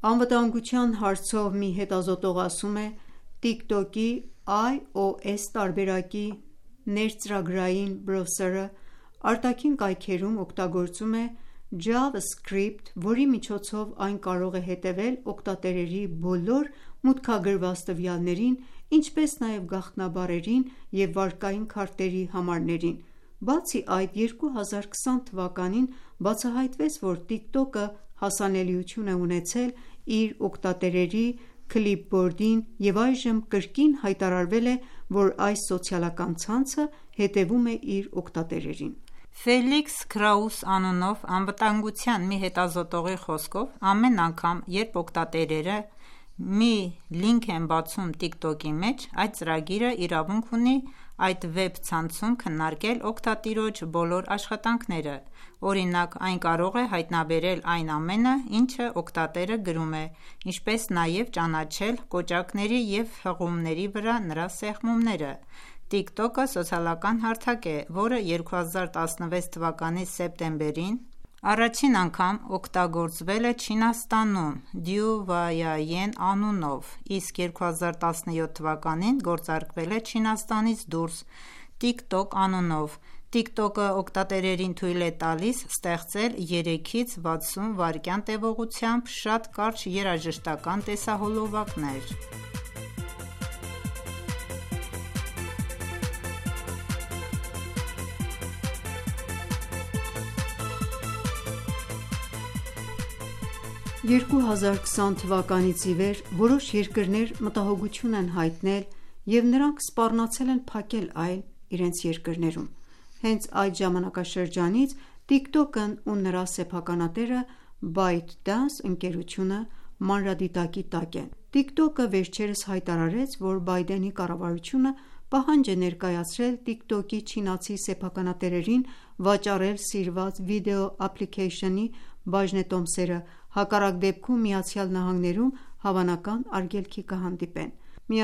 Անվտանգության հարցով մի հետազոտող ասում է. TikTok-ի iOS տարբերակի ներծրագրային բրոսըրը արտաքին կայքերում օգտագործում է JavaScript, որի միջոցով այն կարող է հետևել օգտատերերի բոլոր մուտքագրված տվյալներին, ինչպես նաև գաղտնաբառերին և վարկային քարտերի համարներին: Բացի այդ, 2020 թվականին բացահայտվեց, որ TikTok-ը հասանելիություն է ունեցել իր օգտատերերի քլիփբորդին և այժմ կրկին հայտարարվել է, որ այս սոցիալական ցանցը հետևում է իր օգտատերերին: Ֆելիքս Քրաուս անունով անվտանգության մի հետազոտողի խոսքով, ամեն անգամ, երբ օգտատերերը մի լինք են բացում TikTok-ի մեջ, այդ ծրագիրը իրավունք ունի այդ վեբ ցանցում քննարկել օգտատիրոջ բոլոր աշխատանքները: Օրինակ, այն կարող է հայտնաբերել այն ամենը, ինչը օգտատերը գրում է, ինչպես նաև ճանաչել կոճակների և հղումների վրա նրա սեղմումները: TikTok-ը սոցիալական հարթակ է, որը 2016 թվականի սեպտեմբերին առաջին անգամ օգտագործվել է Չինաստանում Դու Վայայեն անունով, իսկ 2017 թվականին գործարկվել է Չինաստանից դուրս TikTok անունով: TikTok-ը օգտատերերին թույլ է տալիս ստեղծել 3-ից 60 վայրկյան տևողությամբ շատ կարճ երաժշտական տեսահոլովակներ: «2020 թվականից ի վեր որոշ երկրներ մտահոգություն են հայտնել և նրանք սպառնացել են փակել այլ իրենց երկրներում: Հենց այդ ժամանակաշրջանից TikTok-ն ու նրա սեփականատերը ByteDance ընկերությունը մանրադիտակի տակ են: TikTok-ը վերջերս հայտարարեց, որ Բայդենի կառավարությունը պահանջ է ներկայացրել TikTok-ի չինացի սեփականատերերին վաճառել սիրված վիդեո ափլիքեյշնի բաժնետոմսերը, հակառակ դեպքում ԱՄՆ-ում հավանական արգելքի կհանդիպեն: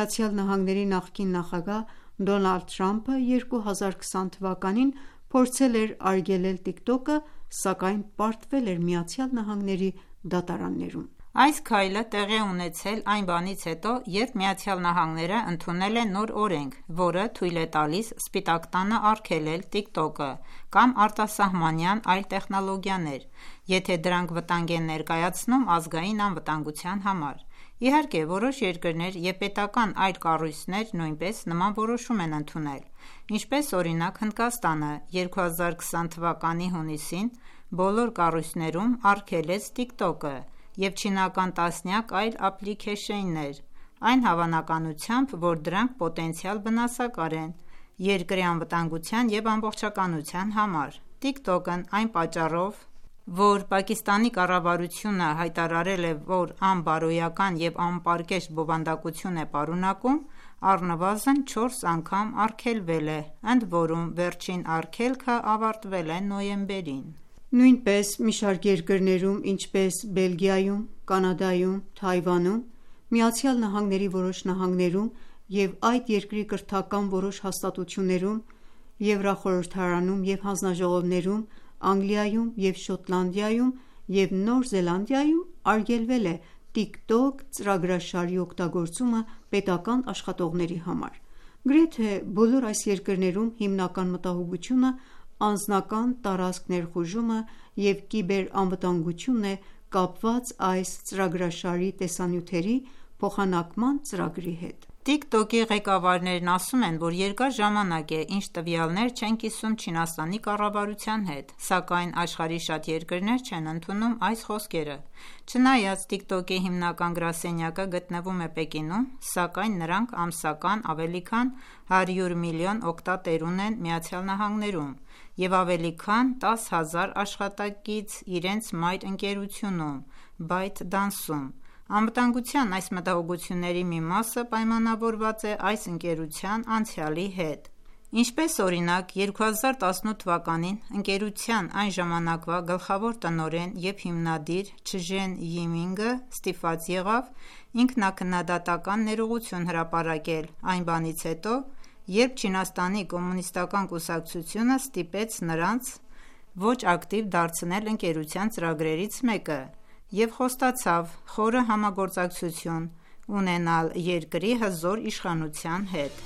ԱՄՆ նախկին նախագահ Դոնալդ Թրամփը 2020 թվականին փորձել էր արգելել TikTok-ը, սակայն պարտվել էր ԱՄՆ դատարաններում: Այս քայլը տեղի է ունեցել այն բանից հետո, երբ ԱՄՆ-ն ընդունել է նոր օրենք, որը թույլ է տալիս Սպիտակ տանը արգելել TikTok-ը կամ արտասահմանյան այլ տեխնոլոգիաներ, եթե դրանք վտանգ են ներկայացնում ազգային անվտանգության համար: Իհարկե, որոշ երկրներ և պետական այլ կառույցներ նույնպես նման որոշում են ընդունել, ինչպես օրինակ Հնդկաստանը 2020 թվականի հունիսին բոլոր կառույցներում արգելեց TikTok-ը և չինական տասնյակ այլ ափլիքեյշններ, այն հավանականությամբ, որ դրանք պոտենցիալ վնասակար են երկրի անվտանգության և ամբողջականության համար: TikTok-ն այն պատճառով, որ Պակիստանի կառավարությունը հայտարարել է, որ անբարոյական և անպարկեշտ բովանդակություն է պարունակում, առնվազն 4 անգամ արգելվել է, ընդորում վերջին արգելքը ավարտվել է նոյեմբերին: Նույնպես մի շարք երկրներում, ինչպես Բելգիայում, Կանադայում, Թայվանում, ԱՄՆ-ի որոշ նահանգներում և այդ երկրի կրթական որոշ հաստատություններում, Եվրախորհրդարանում և հանձնաժողովներում, Անգլիայում և Շոտլանդիայում և Նոր Զելանդիայում արգելվել է TikTok ծրագրաշարի օգտագործումը պետական աշխատողների համար: Գրեթե բոլոր այս երկրներում հիմնական մտահոգությունը անձնական տարածք ներխուժումը և կիբերանվտանգությունն է կապված այս ծրագրաշարի տեսանյութերի փոխանակման ծրագրի հետ: TikTok-ի ղեկավարներն ասում են, որ երկար ժամանակ է, ինչ տվյալներ չեն կիսում Չինաստանի կառավարության հետ, սակայն աշխարհի շատ երկրներ չեն ընդունում այս խոսքերը: Չնայած TikTok-ի հիմնական գրասենյակը գտնվում է Պեկինում, սակայն նրանք ամսական ավելի քան 100 միլիոն օգտատեր ունեն ԱՄՆ-ում և ավելի քան 10,000 աշխատակից իրենց մայր ընկերությունում ByteDance-ում: Անվտանգության այս մտահոգությունների մի մասը պայմանավորված է այս ընկերության անցյալի հետ: Ինչպես օրինակ, 2018 թվականին ընկերության այն ժամանակվա գլխավոր տնօրեն և հիմնադիր Չժեն Յիմինգը ստիպված եղավ ինքնաքննադատական ներողություն հրապարակել այն բանից հետո, երբ Չինաստանի կոմունիստական կուսակցությունը ստիպեց նրանց ոչ ակտիվ դարձնել ընկերության ծրագրերից մեկը: և խոստացավ խորը համագործակցություն ունենալ երկրի հզոր իշխանության հետ։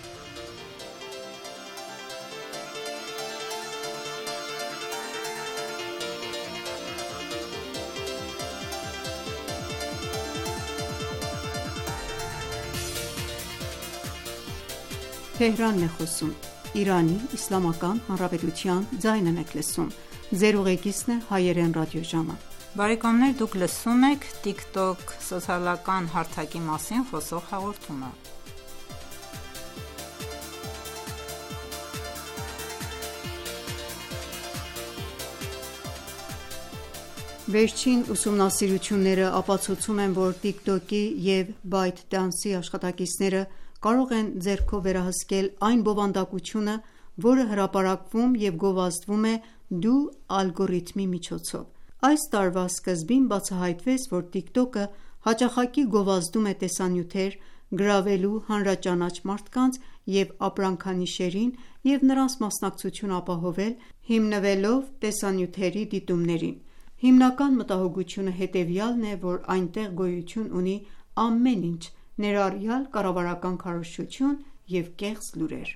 Վերջին ուսումնասիրությունները ապացուցում են, որ TikTok-ի և ByteDance-ի աշխատակիցները կարող են ձեռքով վերահսկել այն բովանդակությունը, որը հրապարակվում և գովազդվում է «դու» ալգորիթմի միջոցով։ Այս տարվա սկզբին բացահայտվեց, որ TikTok-ը հաճախակի գովազդում է տեսանյութեր՝ գրավելու հանրաճանաչ մարդկանց և ապրանքանիշերին և նրանց մասնակցությունը ապահովել՝ հիմնվելով տեսանյութերի դիտումներին։ Հիմնական մտահոգությունը հետևյալն է, որ այնտեղ գոյություն ունի ամեն ինչ, ներառյալ կառավարական քարոզչություն և կեղծ լուրեր։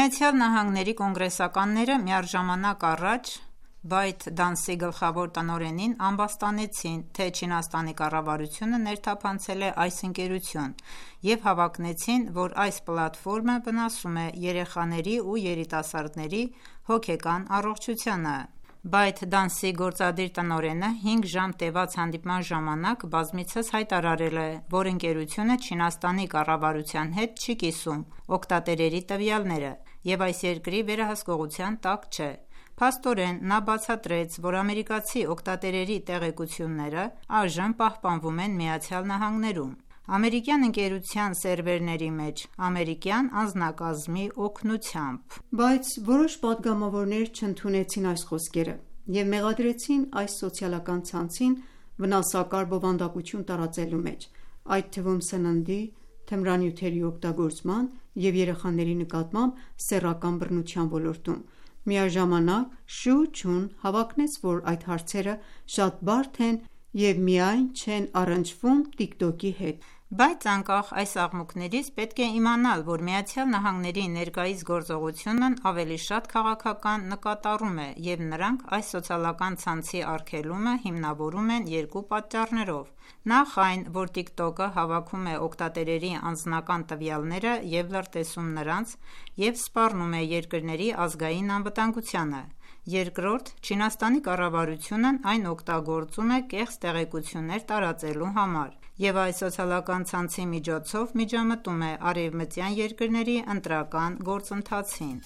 ԱՄՆ կոնգրեսականները միառժամանակ առաջ ByteDance-ի գլխավոր տնօրենին ամբաստանեցին, թե Չինաստանի կառավարությունը ներթափանցել է այս ընկերություն և հավակնեցին, որ այս պլատֆորմը վնասում է երեխաների ու երիտասարդների հոգեկան առողջությանը։ ByteDance-ի գործադիր տնօրենը 5 ժամ տևած հանդիպման ժամանակ բազմիցս հայտարարել է, որ ընկերությունը Չինաստանի կառավարության հետ չի կիսում օգտատերերի տվյալները և այս երկրի վերահսկողության տակ չէ։ Փաստորեն, նա բացատրեց, որ ամերիկացի օգտատերերի տեղեկությունները այժմ պահպանվում են ԱՄՆ-ում, ամերիկյան ընկերության սերվերների մեջ ամերիկյան անձնակազմի օգնությամբ։ Բայց որոշ պատգամավորներ չընդունեցին այս խոսքերը և մեղադրեցին այս սոցիալական ցանցին վնասակար բովանդակություն տարածելու մեջ, այդ թվում սննդի, թմրանյութերի օգտագործման և երեխաների նկատմամբ սեռական բռնության ոլորտում։ Միաժամանակ Շու Չուն հավակնեց, որ այդ հարցերը շատ բարդ են և միայն չեն առնչվում TikTok-ի հետ։ Բայց անկախ այս աղմուկներից պետք է իմանալ, որ ԱՄՆ-ի ներկայիս գործողությունն ավելի շատ քաղաքական նկատառում է, և նրանք այս սոցիալական ցանցի արգելումը հիմնավորում են երկու պատճառներով։ Նախ այն, որ TikTok-ը հավաքում է օգտատերերի անձնական տվյալները և լրտեսում նրանց և սպառնում է երկրների ազգային անվտանգությանը։ Երկրորդ, Չինաստանի կառավարությունն այն օգտագործում է կեղծ տեղեկություններ տարածելու համար և այս սոցիալական ցանցի միջոցով միջամտում է արևմտյան երկրների ընտրական գործընթացին։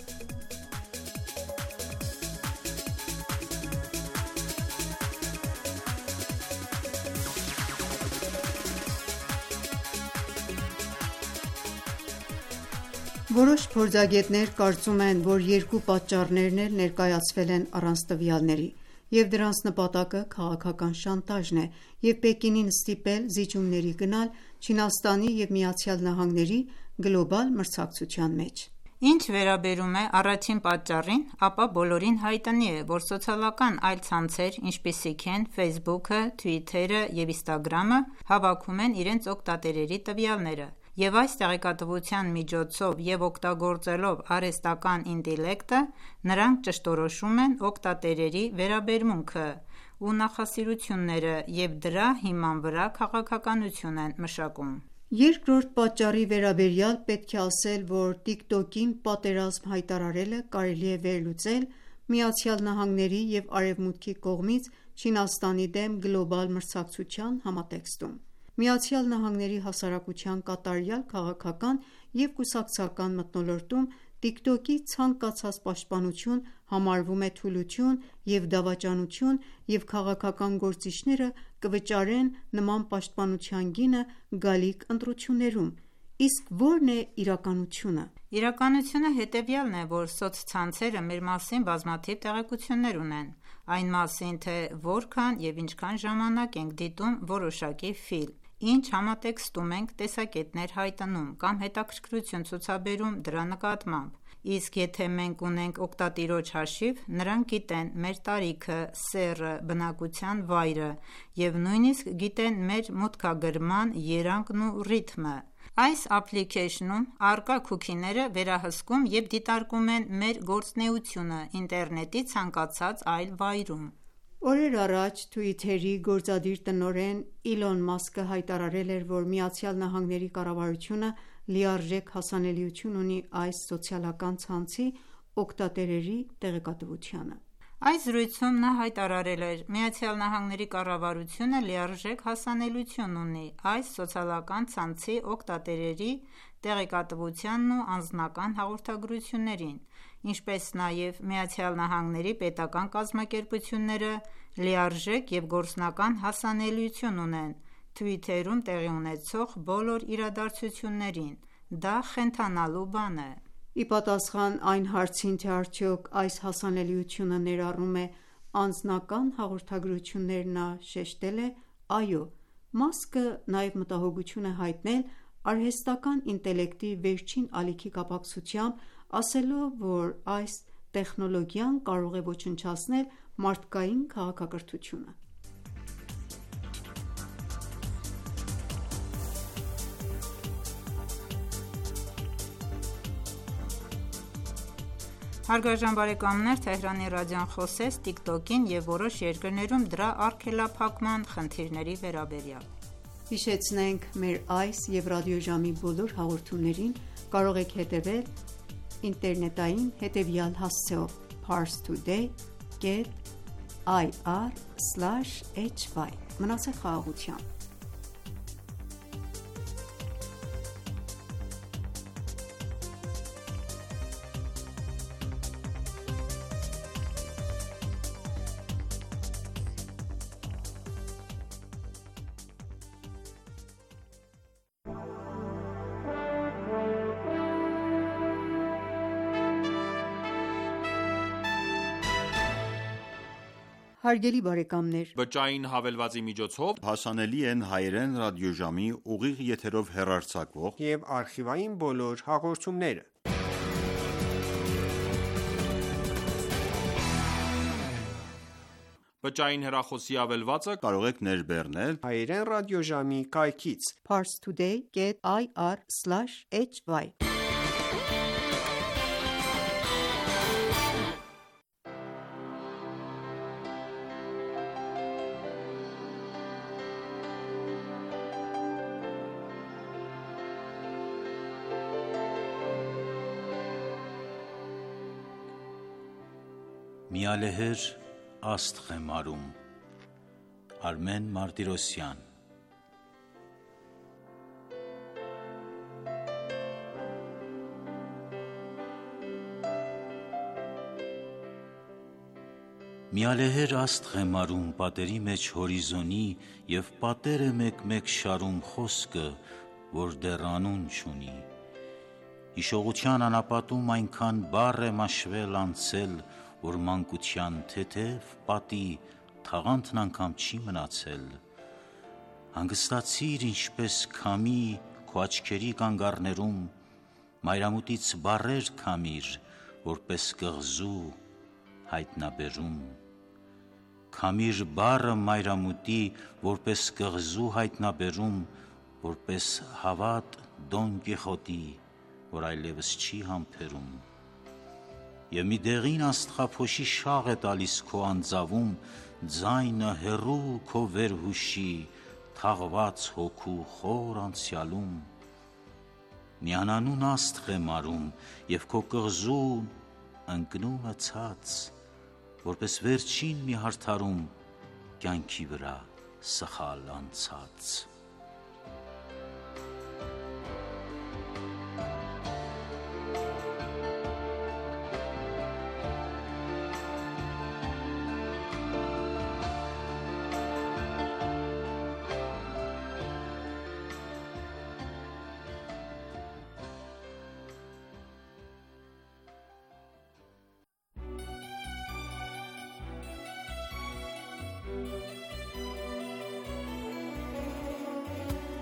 Որոշ փորձագետներ կարծում են, որ երկու պատճառներն էլ ներկայացվել են առանց տվյալների, և դրանց նպատակը քաղաքական շանտաժն է և Պեկինին ստիպել զիջումների գնալ Չինաստանի և ԱՄՆ-ի գլոբալ մրցակցության մեջ։ Ինչ վերաբերում է առաջին պատճառին, ապա բոլորին հայտնի է, որ սոցիալական այլ ցանցեր, ինչպիսիք են Facebook-ը, Twitter-ը և Instagram-ը, հավաքում են իրենց օգտատերերի տվյալները, և այս տեղեկատվության միջոցով և օգտագործելով արհեստական ինտելեկտը, նրանք ճշտորոշում են օգտատերերի վերաբերմունքը ու նախասիրությունները և դրա հիման վրա քաղաքականություն են մշակում։ Երկրորդ պատճառի վերաբերյալ պետք է ասել, որ TikTok-ին պատերազմ հայտարարելը կարելի է վերլուծել ԱՄՆ-ի և Արևմուտքի կողմից Չինաստանի դեմ գլոբալ մրցակցության համատեքստում։ ԱՄՆ-ի հասարակության կատարյալ քաղաքական և կուսակցական մթնոլորտում TikTok-ի ցանկացած պաշտպանություն համարվում է թուլություն և դավաճանություն, և քաղաքական գործիչները կվճարեն նման պաշտպանության գինը գալիք ընտրություններում։ Իսկ ո՞րն է իրականությունը։ Իրականությունը հետևյալն է, որ սոցցանցերը մեր մասին բազմաթիվ տեղեկություններ ունեն, այն մասին, թե որքան և ինչքան ժամանակ ենք դիտում որոշակի ֆիլմ, ինչ համատեքստում ենք տեսակետներ հայտնում կամ հետաքրքրություն ցուցաբերում դրա նկատմամբ, Իսկ եթե մենք ունենք օգտատիրոջ հաշիվ, նրանք գիտեն մեր տարիքը, սեռը, բնակության վայրը և նույնիսկ գիտեն մեր մուտքագրման երանգն ու ռիթմը։ Այս application-ում առկա cookie-ները վերահսկում և դիտարկում են մեր գործունեությունը ինտերնետի ցանկացած այլ վայրում։ Օրեր առաջ Twitter-ի գործադիր տնօրեն Իլոն Մասկը հայտարարել էր, որ ԱՄՆ կառավարությունը լիարժեք հասանելիություն ունի այս սոցիալական ցանցի օգտատերերի տեղեկատվությանը։ Այս զրույցում նա հայտարարել էր. «ԱՄՆ կառավարությունը լիարժեք հասանելիություն ունի այս սոցիալական ցանցի օգտատերերի տեղեկատվությանն ու անձնական հաղորդագրություններին, ինչպես նաև ԱՄՆ պետական կազմակերպությունները լիարժեք և գործնական հասանելիություն ունեն Twitter-ում տեղի ունեցող բոլոր իրադարձություններին։ Դա խենթանալու բան է»։ Ի պատասխան այն հարցին, թե արդյոք այս հասանելիությունը ներառում է անձնական հաղորդագրություններ, նա շեշտել է. «Այո»։ Մասկը նաև մտահոգություն է հայտնել արհեստական ինտելեկտի վերջին ալիքի կապակցությամբ, ասելով, որ այս տեխնոլոգիան կարող է ոչնչացնել մարդկային քաղաքակրթությունը։ Հարգարժան բարեկամներ, Թեհրանի ռադիոն խոսեց TikTok-ին և որոշ երկրներում դրա արգելափակման խնդիրների վերաբերյալ։ Հիշեցնենք մեր այս և ռադիոժամի բոլոր հաղորդումներին կարող եք հետևել ինտերնետային հետևյալ հասցեով՝ parstoday.ir/hy։ Մնացեք խաղաղությամբ։ Հարգելի բարեկամներ, Բջջային հավելվածի միջոցով հասանելի են հայերեն ռադիոժամի ուղիղ եթերով հեռարձակվող և արխիվային բոլոր հաղորդումները։ Բջջային հեռախոսի հավելվածը կարող եք ներբեռնել հայերեն ռադիոժամի կայքից parstoday.ir/hy։ Միալեհեր աստղ եմ արում Արմեն Մարտիրոսյան։ Միալեհեր աստղ եմ արում պատերի մեջ հորիզոնի և պատեր է մեկ-մեկ շարում խոսքը, որ դեռ անուն չունի։ Հիշողության անապատում այնքան բառ է մաշվել անցել, որ մանկության թեթև պատի թաղանթն անգամ չի մնացել։ Հանգստացիր ինչպես քամի քո աչքերի կանգառներում, մայրամուտից բառեր քամիր, որպես կղզու հայտնաբերում։ Քամիր բառը մայրամուտի, որպես կղզու հայտնաբերում, որպես հավատ Դոն Կիխոտի, որ այլևս չի համբերում։ Եվ մի դեղին աստղափոշի շաղ է տալիս քո անձավում, ձայնը հեռու քո վերհուշի, թաղված հոգու խոր անցյալում։ Մի անանուն աստղ եմ արում, և քո կղզուն ընկնում է ցած, որպես վերջին մի հարդարում կյանքի վրա սխալ անցած։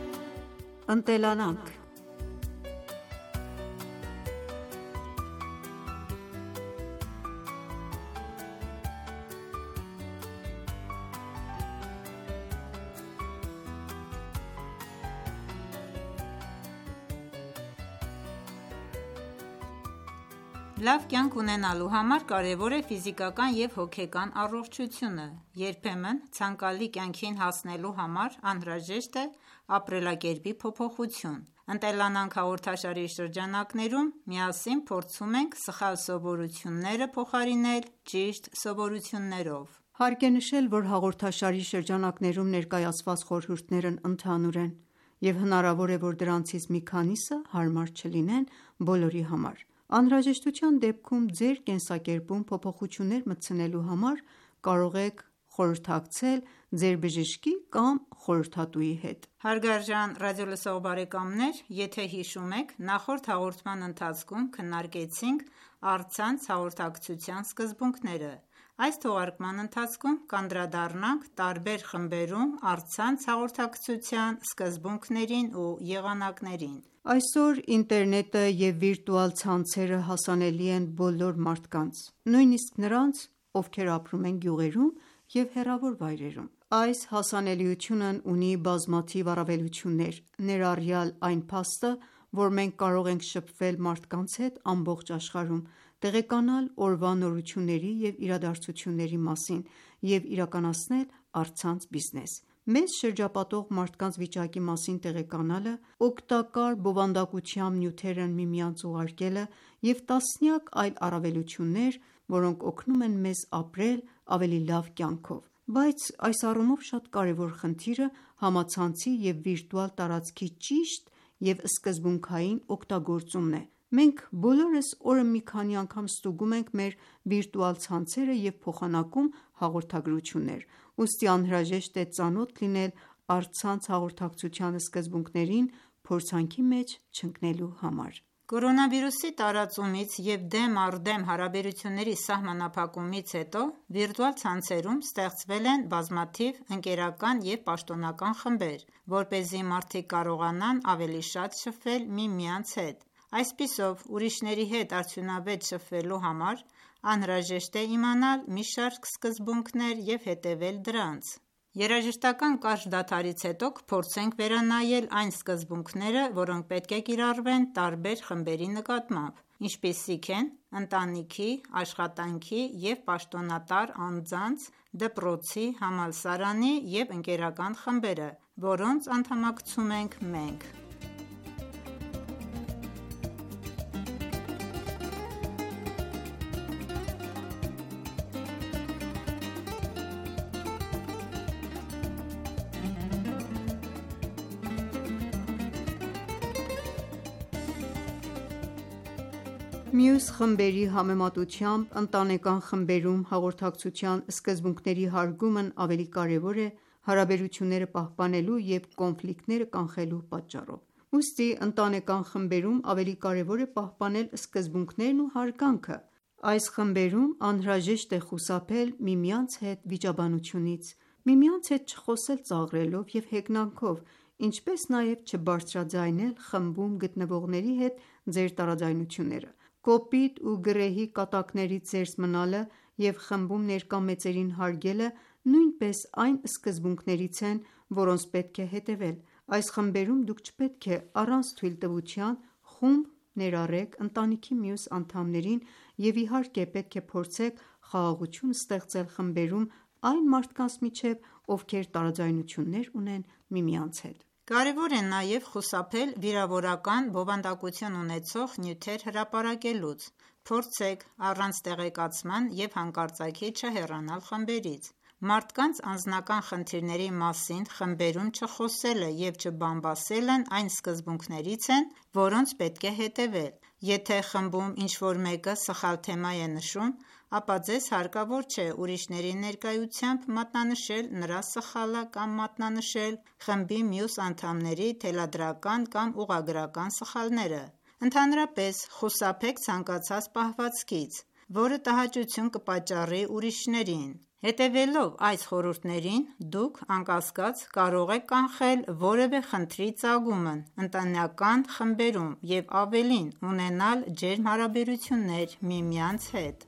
Ընտելանանք։ Լավ կյանք ունենալու համար կարևոր է ֆիզիկական և հոգեկան առողջությունը։ Երբեմն ցանկալի կյանքին հասնելու համար անհրաժեշտ է ապրելակերպի փոփոխություն։ «Ընտելանանք» հաղորդաշարի շրջանակներում միասին փորձում ենք սխալ սովորությունները փոխարինել ճիշտ սովորություններով։ Հարկ է նշել, որ հաղորդաշարի շրջանակներում ներկայացված խորհուրդներն ընդհանուր են, և հնարավոր է, որ դրանցից մի քանիսը հարմար չլինեն բոլորի համար։ Անհրաժեշտության դեպքում ձեր կենսակերպում փոփոխություններ մտցնելու համար կարող եք խորհրդակցել ձեր բժշկի կամ խորհրդատուի հետ։ Հարգարժան ռադիոլսող բարեկամներ, եթե հիշում եք, նախորդ հաղորդման ընթացքում քննարկեցինք առցանց հաղորդակցության սկզբունքները։ Այս թողարկման ընթացքում կանդրադառնանք տարբեր խմբերում առցանց հաղորդակցության սկզբունքներին ու եղանակներին։ Այսօր ինտերնետը և վիրտուալ ցանցերը հասանելի են բոլոր մարդկանց, նույնիսկ նրանց, ովքեր ապրում են գյուղերում և հեռավոր վայրերում։ Այս հասանելիությունն ունի բազմաթիվ առավելություններ, ներառյալ այն փաստը, որ մենք կարող ենք շփվել մարդկանց հետ ամբողջ աշխարհում, տեղեկանալ օրվա նորությունների և իրադարձությունների մասին և իրականացնել առցանց բիզնես։ Մեզ շրջապատող մարդկանց վիճակի մասին տեղեկանալը, օգտակար բովանդակությամբ նյութերն միմյանց ուղարկելը և տասնյակ այլ առավելություններ, որոնք օգնում են մեզ ապրել ավելի լավ կյանքով։ Բայց այս առումով շատ կարևոր խնդիրը համացանցի և վիրտուալ տարածքի ճիշտ և սկզբունքային օգտագործումն է։ Մենք բոլորս օրը մի քանի անգամ ստուգում ենք մեր վիրտուալ ցանցերը և փոխանակում հաղորդագրություններ, ուստի անհրաժեշտ է ծանոթ լինել առցանց հաղորդակցության սկզբունքներին փորձանքի մեջ չընկնելու համար։ Կորոնավիրուսի տարածումից և դեմ առ դեմ հարաբերությունների սահմանափակումից հետո վիրտուալ ցանցերում ստեղծվել են բազմաթիվ ընկերական և պաշտոնական խմբեր, որպեսզի մարդիկ կարողանան ավելի շատ շփվել միմյանց հետ։ Այսպիսով, ուրիշների հետ արդյունավետ շփվելու համար անհրաժեշտ է իմանալ մի շարք սկզբունքներ և հետևել դրանց։ Երաժշտական կարճ դադարից հետո կփորձենք վերանայել այն սկզբունքները, որոնք պետք է կիրառվեն տարբեր խմբերի նկատմամբ, ինչպիսիք են ընտանիքի, աշխատանքի և պաշտոնատար անձանց, դպրոցի, համալսարանի և ընկերական խմբերը, որոնց անդամակցում ենք մենք։ Մյուս խմբերի համեմատությամբ ընտանեկան խմբերում հաղորդակցության սկզբունքների հարգումն ավելի կարևոր է հարաբերությունները պահպանելու և կոնֆլիկտները կանխելու պատճառով։ Ուստի ընտանեկան խմբերում ավելի կարևոր է պահպանել սկզբունքներն ու հարգանքը։ Այս խմբերում անհրաժեշտ է խուսափել միմյանց հետ վիճաբանությունից, միմյանց հետ չխոսել ծաղրելով և հեգնանքով, ինչպես նաև չբարձրաձայնել խմբում գտնվողների հետ ձեր տարաձայնությունները։ Կոպիտ ու գռեհի կատակներից զերծ մնալը և խմբում ներկա մեծերին հարգելը նույնպես այն սկզբունքներից են, որոնց պետք է հետևել։ Այս խմբերում դուք չպետք է առանց թույլտվության խումբ ներառեք ընտանիքի մյուս անդամներին և իհարկե պետք է փորձեք խաղաղություն ստեղծել խմբերում այն մարդկանց միջև, ովքեր տարաձայնություններ ունեն միմյանց հետ։ Կարևոր է նաև խուսափել վիրավորական բովանդակություն ունեցող նյութեր հրապարակելուց։ Փորձեք առանց տեղեկացման և հանկարծակի չհեռանալ խմբերից։ Մարդկանց անձնական խնդիրների մասին խմբերում չխոսելը և չբամբասելն այն սկզբունքներից են, որոնց պետք է հետևել։ Եթե խմբում ինչ-որ մեկը սխալ թեմա է նշում, ապա ձեզ հարկավոր չէ ուրիշների ներկայությամբ մատնանշել նրա սխալը կամ մատնանշել խմբի մյուս անդամների թելադրական կամ ուղղագրական սխալները։ Ընդհանրապես, խուսափեք ցանկացած պահվածքից, որը տհաճություն կպատճառի ուրիշներին։ Հետևելով այս խորհուրդներին, դուք անկասկած կարող եք կանխել որևէ խնդրի ծագումն ընտանեկան խմբերում և ավելին ունենալ ջերմ հարաբերություններ միմյանց հետ։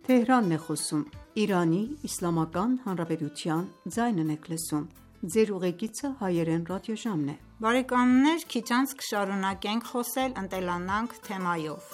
Բարեկամներ, քիչ անց կշարունակենք խոսել «Ընտելանանք» թեմայով: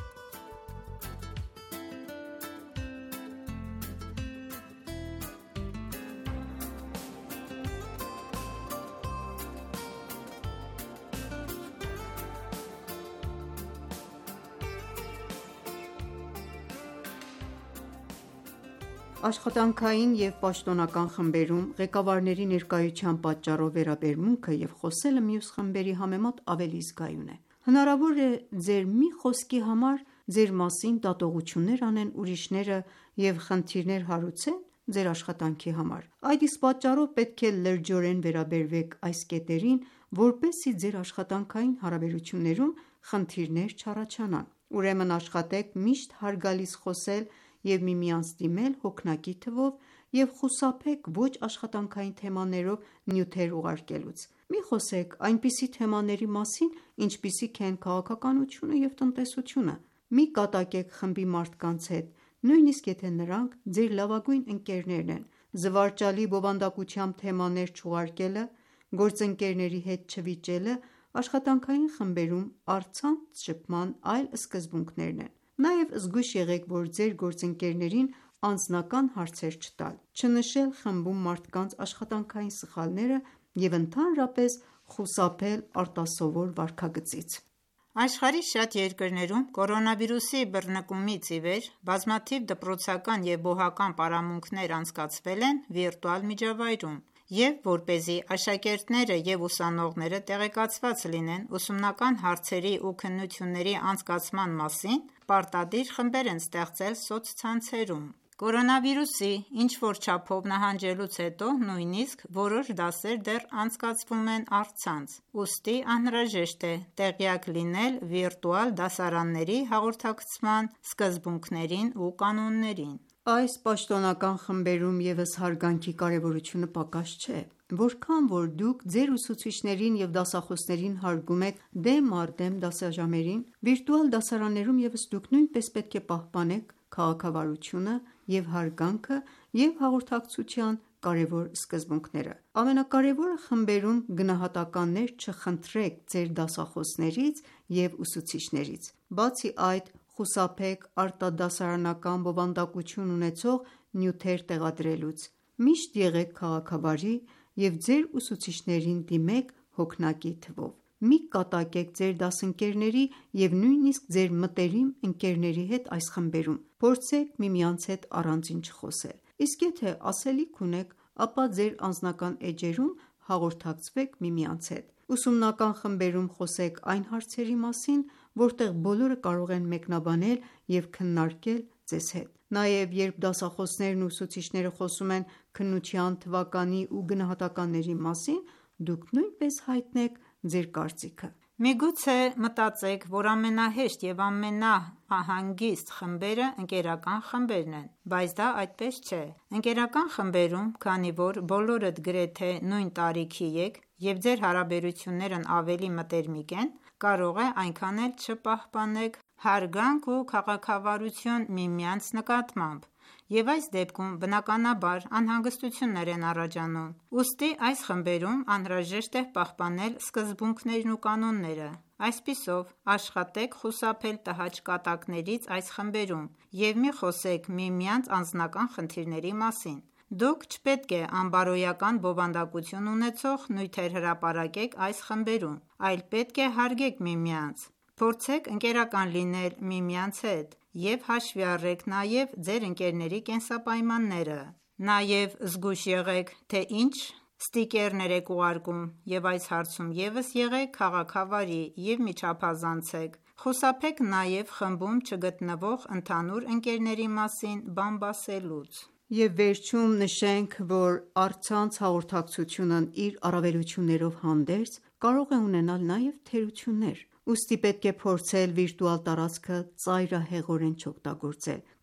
Աշխատանքային և պաշտոնական խմբերում ղեկավարների ներկայության պատճառով վերաբերմունքը և խոսելը մյուս խմբերի համեմատ ավելի զգայուն է: Հնարավոր է ձեր մի խոսքի համար ձեր մասին դատողություններ անեն ուրիշները և խնդիրներ հարուցեն ձեր աշխատանքի համար: Այդ իսկ պատճառով պետք է լրջորեն վերաբերվեք այս կետերին, որպեսզի ձեր աշխատանքային հարաբերություններում խնդիրներ չառաջանան: Ուրեմն աշխատեք միշտ հարգալից խոսել և միմյանց դիմել հոգնակի թվով և խուսափեք ոչ աշխատանքային թեմաներով նյութեր ուղարկելուց: Մի խոսեք այնպիսի թեմաների մասին, ինչպիսիք են քաղաքականությունը և տնտեսությունը: Մի կատակեք խմբի մարդկանց հետ, նույնիսկ եթե նրանք ձեր լավագույն ընկերներն են: Զվարճալի բովանդակությամբ թեմաներ չուղարկելը, գործընկերների հետ չվիճելը աշխատանքային խմբերում առցանց շփման այլ սկզբունքներն են: Նաև զգույշ եղեք, որ ձեր գործընկերներին անձնական հարցեր չտալ, չնշել խմբում մարդկանց աշխատանքային սխալները և ընդհանրապես խուսափել արտասովոր վարքագծից: Աշխարհի շատ երկրներում կորոնավիրուսի բռնկումից ի վեր բազմաթիվ դպրոցական և բուհական պարամունքներ անցկացվել են վիրտուալ միջավայրում և որպեսզի աշակերտները և ուսանողները տեղեկացված լինեն ուսումնական հարցերի ու քննությունների անցկացման մասին, պարտադիր խմբեր են ստեղծել սոցցանցերում: Կորոնավիրուսի ինչ-որ չափով նահանջելուց հետո նույնիսկ որոշ դասեր դեռ անցկացվում են առցանց, ուստի անհրաժեշտ է տեղյակ լինել վիրտուալ դասարանների հաղորդակցման սկզբունքներին ու կանոններին: Այս պաշտոնական խմբերում ևս հարգանքի կարևորությունը պակաս չէ: Որքան որ դուք ձեր ուսուցիչներին և դասախոսներին հարգում եք դեմ առ դեմ դասաժամերին, վիրտուալ դասարաններում ևս դուք նույնպես պետք է պահպանեք քաղաքավարությունը և հարգանքը և հաղորդակցության կարևոր սկզբունքները: Ամենակարևորը խմբերում գնահատականներ չխնդրեք ձեր դասախոսներից և ուսուցիչներից: Բացի այդ խուսափեք արտադասարանական բովանդակություն ունեցող նյութեր տեղադրելուց: Միշտ եղեք քաղաքավարի և ձեր ուսուցիչներին դիմեք հոգնակի թվով: Մի կատակեք ձեր դասընկերների և նույնիսկ ձեր մտերիմ ընկերների հետ այս խմբերում: Փորձեք միմյանց հետ առանձին չխոսել: Իսկ եթե ասելիք ունեք, ապա ձեր անձնական էջերում հաղորդակցվեք միմյանց հետ: Ուսումնական խմբերում խոսեք այն հարցերի մասին, որտեղ բոլորը կարող են մեկնաբանել և քննարկել ձեզ հետ: Նաև երբ դասախոսներն ու ուսուցիչները խոսում են քննության թվականի ու գնահատականների մասին, դուք նույնպես հայտնեք ձեր կարծիքը: Միգուցե մտածեք, որ ամենահեշտ և ամենահանգիստ խմբերը ընկերական խմբերն են, բայց դա այդպես չէ: Ընկերական խմբերում, քանի որ բոլորդ գրեթե նույն տարիքի եք և ձեր հարաբերություններն ավելի մտերմիկ են, կարող է այնքան էլ չպահպանեք հարգանք ու քաղաքավարություն միմյանց նկատմամբ և այս դեպքում բնականաբար անհանգստություններ են առաջանում: Ուստի այս խմբերում անհրաժեշտ է պահպանել սկզբունքներն ու կանոնները: Այսպիսով աշխատեք խուսափել տհաճ կատակներից այս խմբերում և մի խոսեք միմյանց անձնական խնդիրների մասին: Դուք չպետք է անբարոյական բովանդակություն ունեցող նյութեր հրապարակեք այս խմբերում, այլ պետք է հարգեք միմյանց: Փորձեք ընկերական լինել միմյանց հետ և հաշվի առեք նաև ձեր ընկերների կենսապայմանները: Նաև զգույշ եղեք, թե ինչ ստիկերներ եք ուղարկում և այս հարցում ևս եղեք քաղաքավարի և մի չափազանցեք: Խուսափեք նաև խմբում չգտնվող ընդհանուր ընկերների մասին բամբասելուց: Եվ վերջում նշենք, որ առցանց հաղորդակցությունն իր առավելություններով հանդերձ, կարող է ունենալ նաև թերություններ: Ուստի պետք է փորձել վիրտուալ տարածքը ծայրահեղորեն չօգտագործել,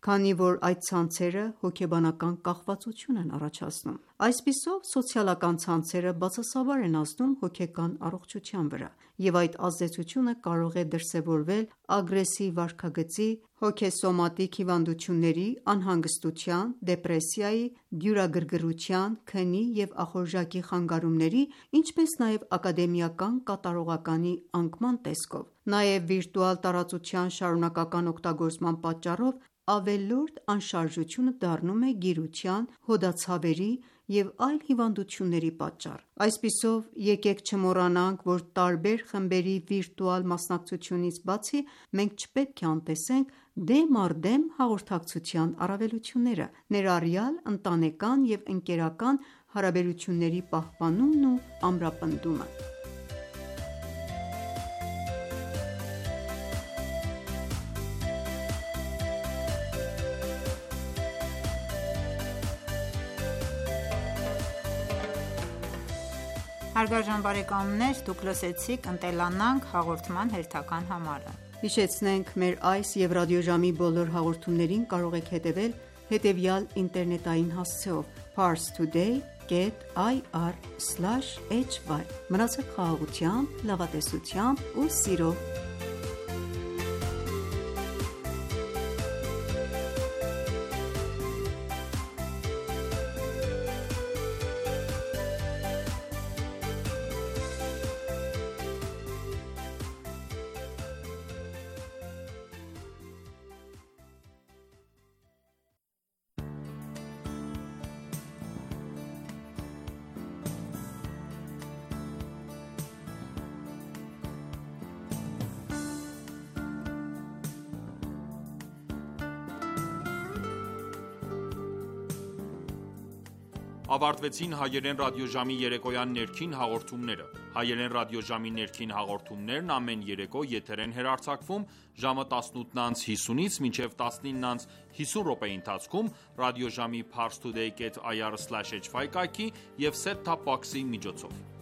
քանի որ այդ ցանցերը հոգեբանական կախվածություն են առաջացնում։ Այսպիսով, սոցիալական ցանցերը բացասաբար են ազդում հոգեկան առողջության վրա, և այդ ազդեցությունը կարող է դրսևորվել ագրեսիվ վարքագծի, հոգեսոմատիկ հիվանդությունների, անհանգստության, դեպրեսիայի, դյուրագրգռության, քնի և ախորժակի խանգարումների, ինչպես նաև ակադեմիական կատարողականի անկման տեսքով։ Նաև վիրտուալ տարածության շարունակական օգտագործման պատճառով ավելորդ անշարժությունը դառնում է գիրության, հոդացավերի և այլ հիվանդությունների պատճառ։ Այսպիսով, եկեք չմոռանանք, որ տարբեր խմբերի վիրտուալ մասնակցությունից բացի, մենք չպետք է անտեսենք դեմ առ դեմ հաղորդակցության առավելությունները, ներառյալ ընտանեկան և ընկերական հարաբերությունների պահպանումն ու ամրապնդումը։ Հարգարժան բարեկամներ, դուք լսեցիք «Ընտելանանք» հաղորդման հերթական համարը։ Հիշեցնենք, մեր այս և ռադիոժամի բոլոր հաղորդումներին կարող եք հետևել հետևյալ ինտերնետային հասցեով՝ parstoday.ir/hy։ Մնացեք խաղաղությամբ, լավատեսությամբ ու սիրով։ Ավարտվեցին հայերեն ռադիոժամի երեկոյան ներքին հաղորդումները։ Հայերեն ռադիոժամի ներքին հաղորդումներն ամեն երեկո եթեր են հեռարձակվում ժամը 18:50-ից մինչև 19:50 րոպեի ընթացքում ռադիոժամի parstoday.ir/hy կայքի և set top box-ի միջոցով։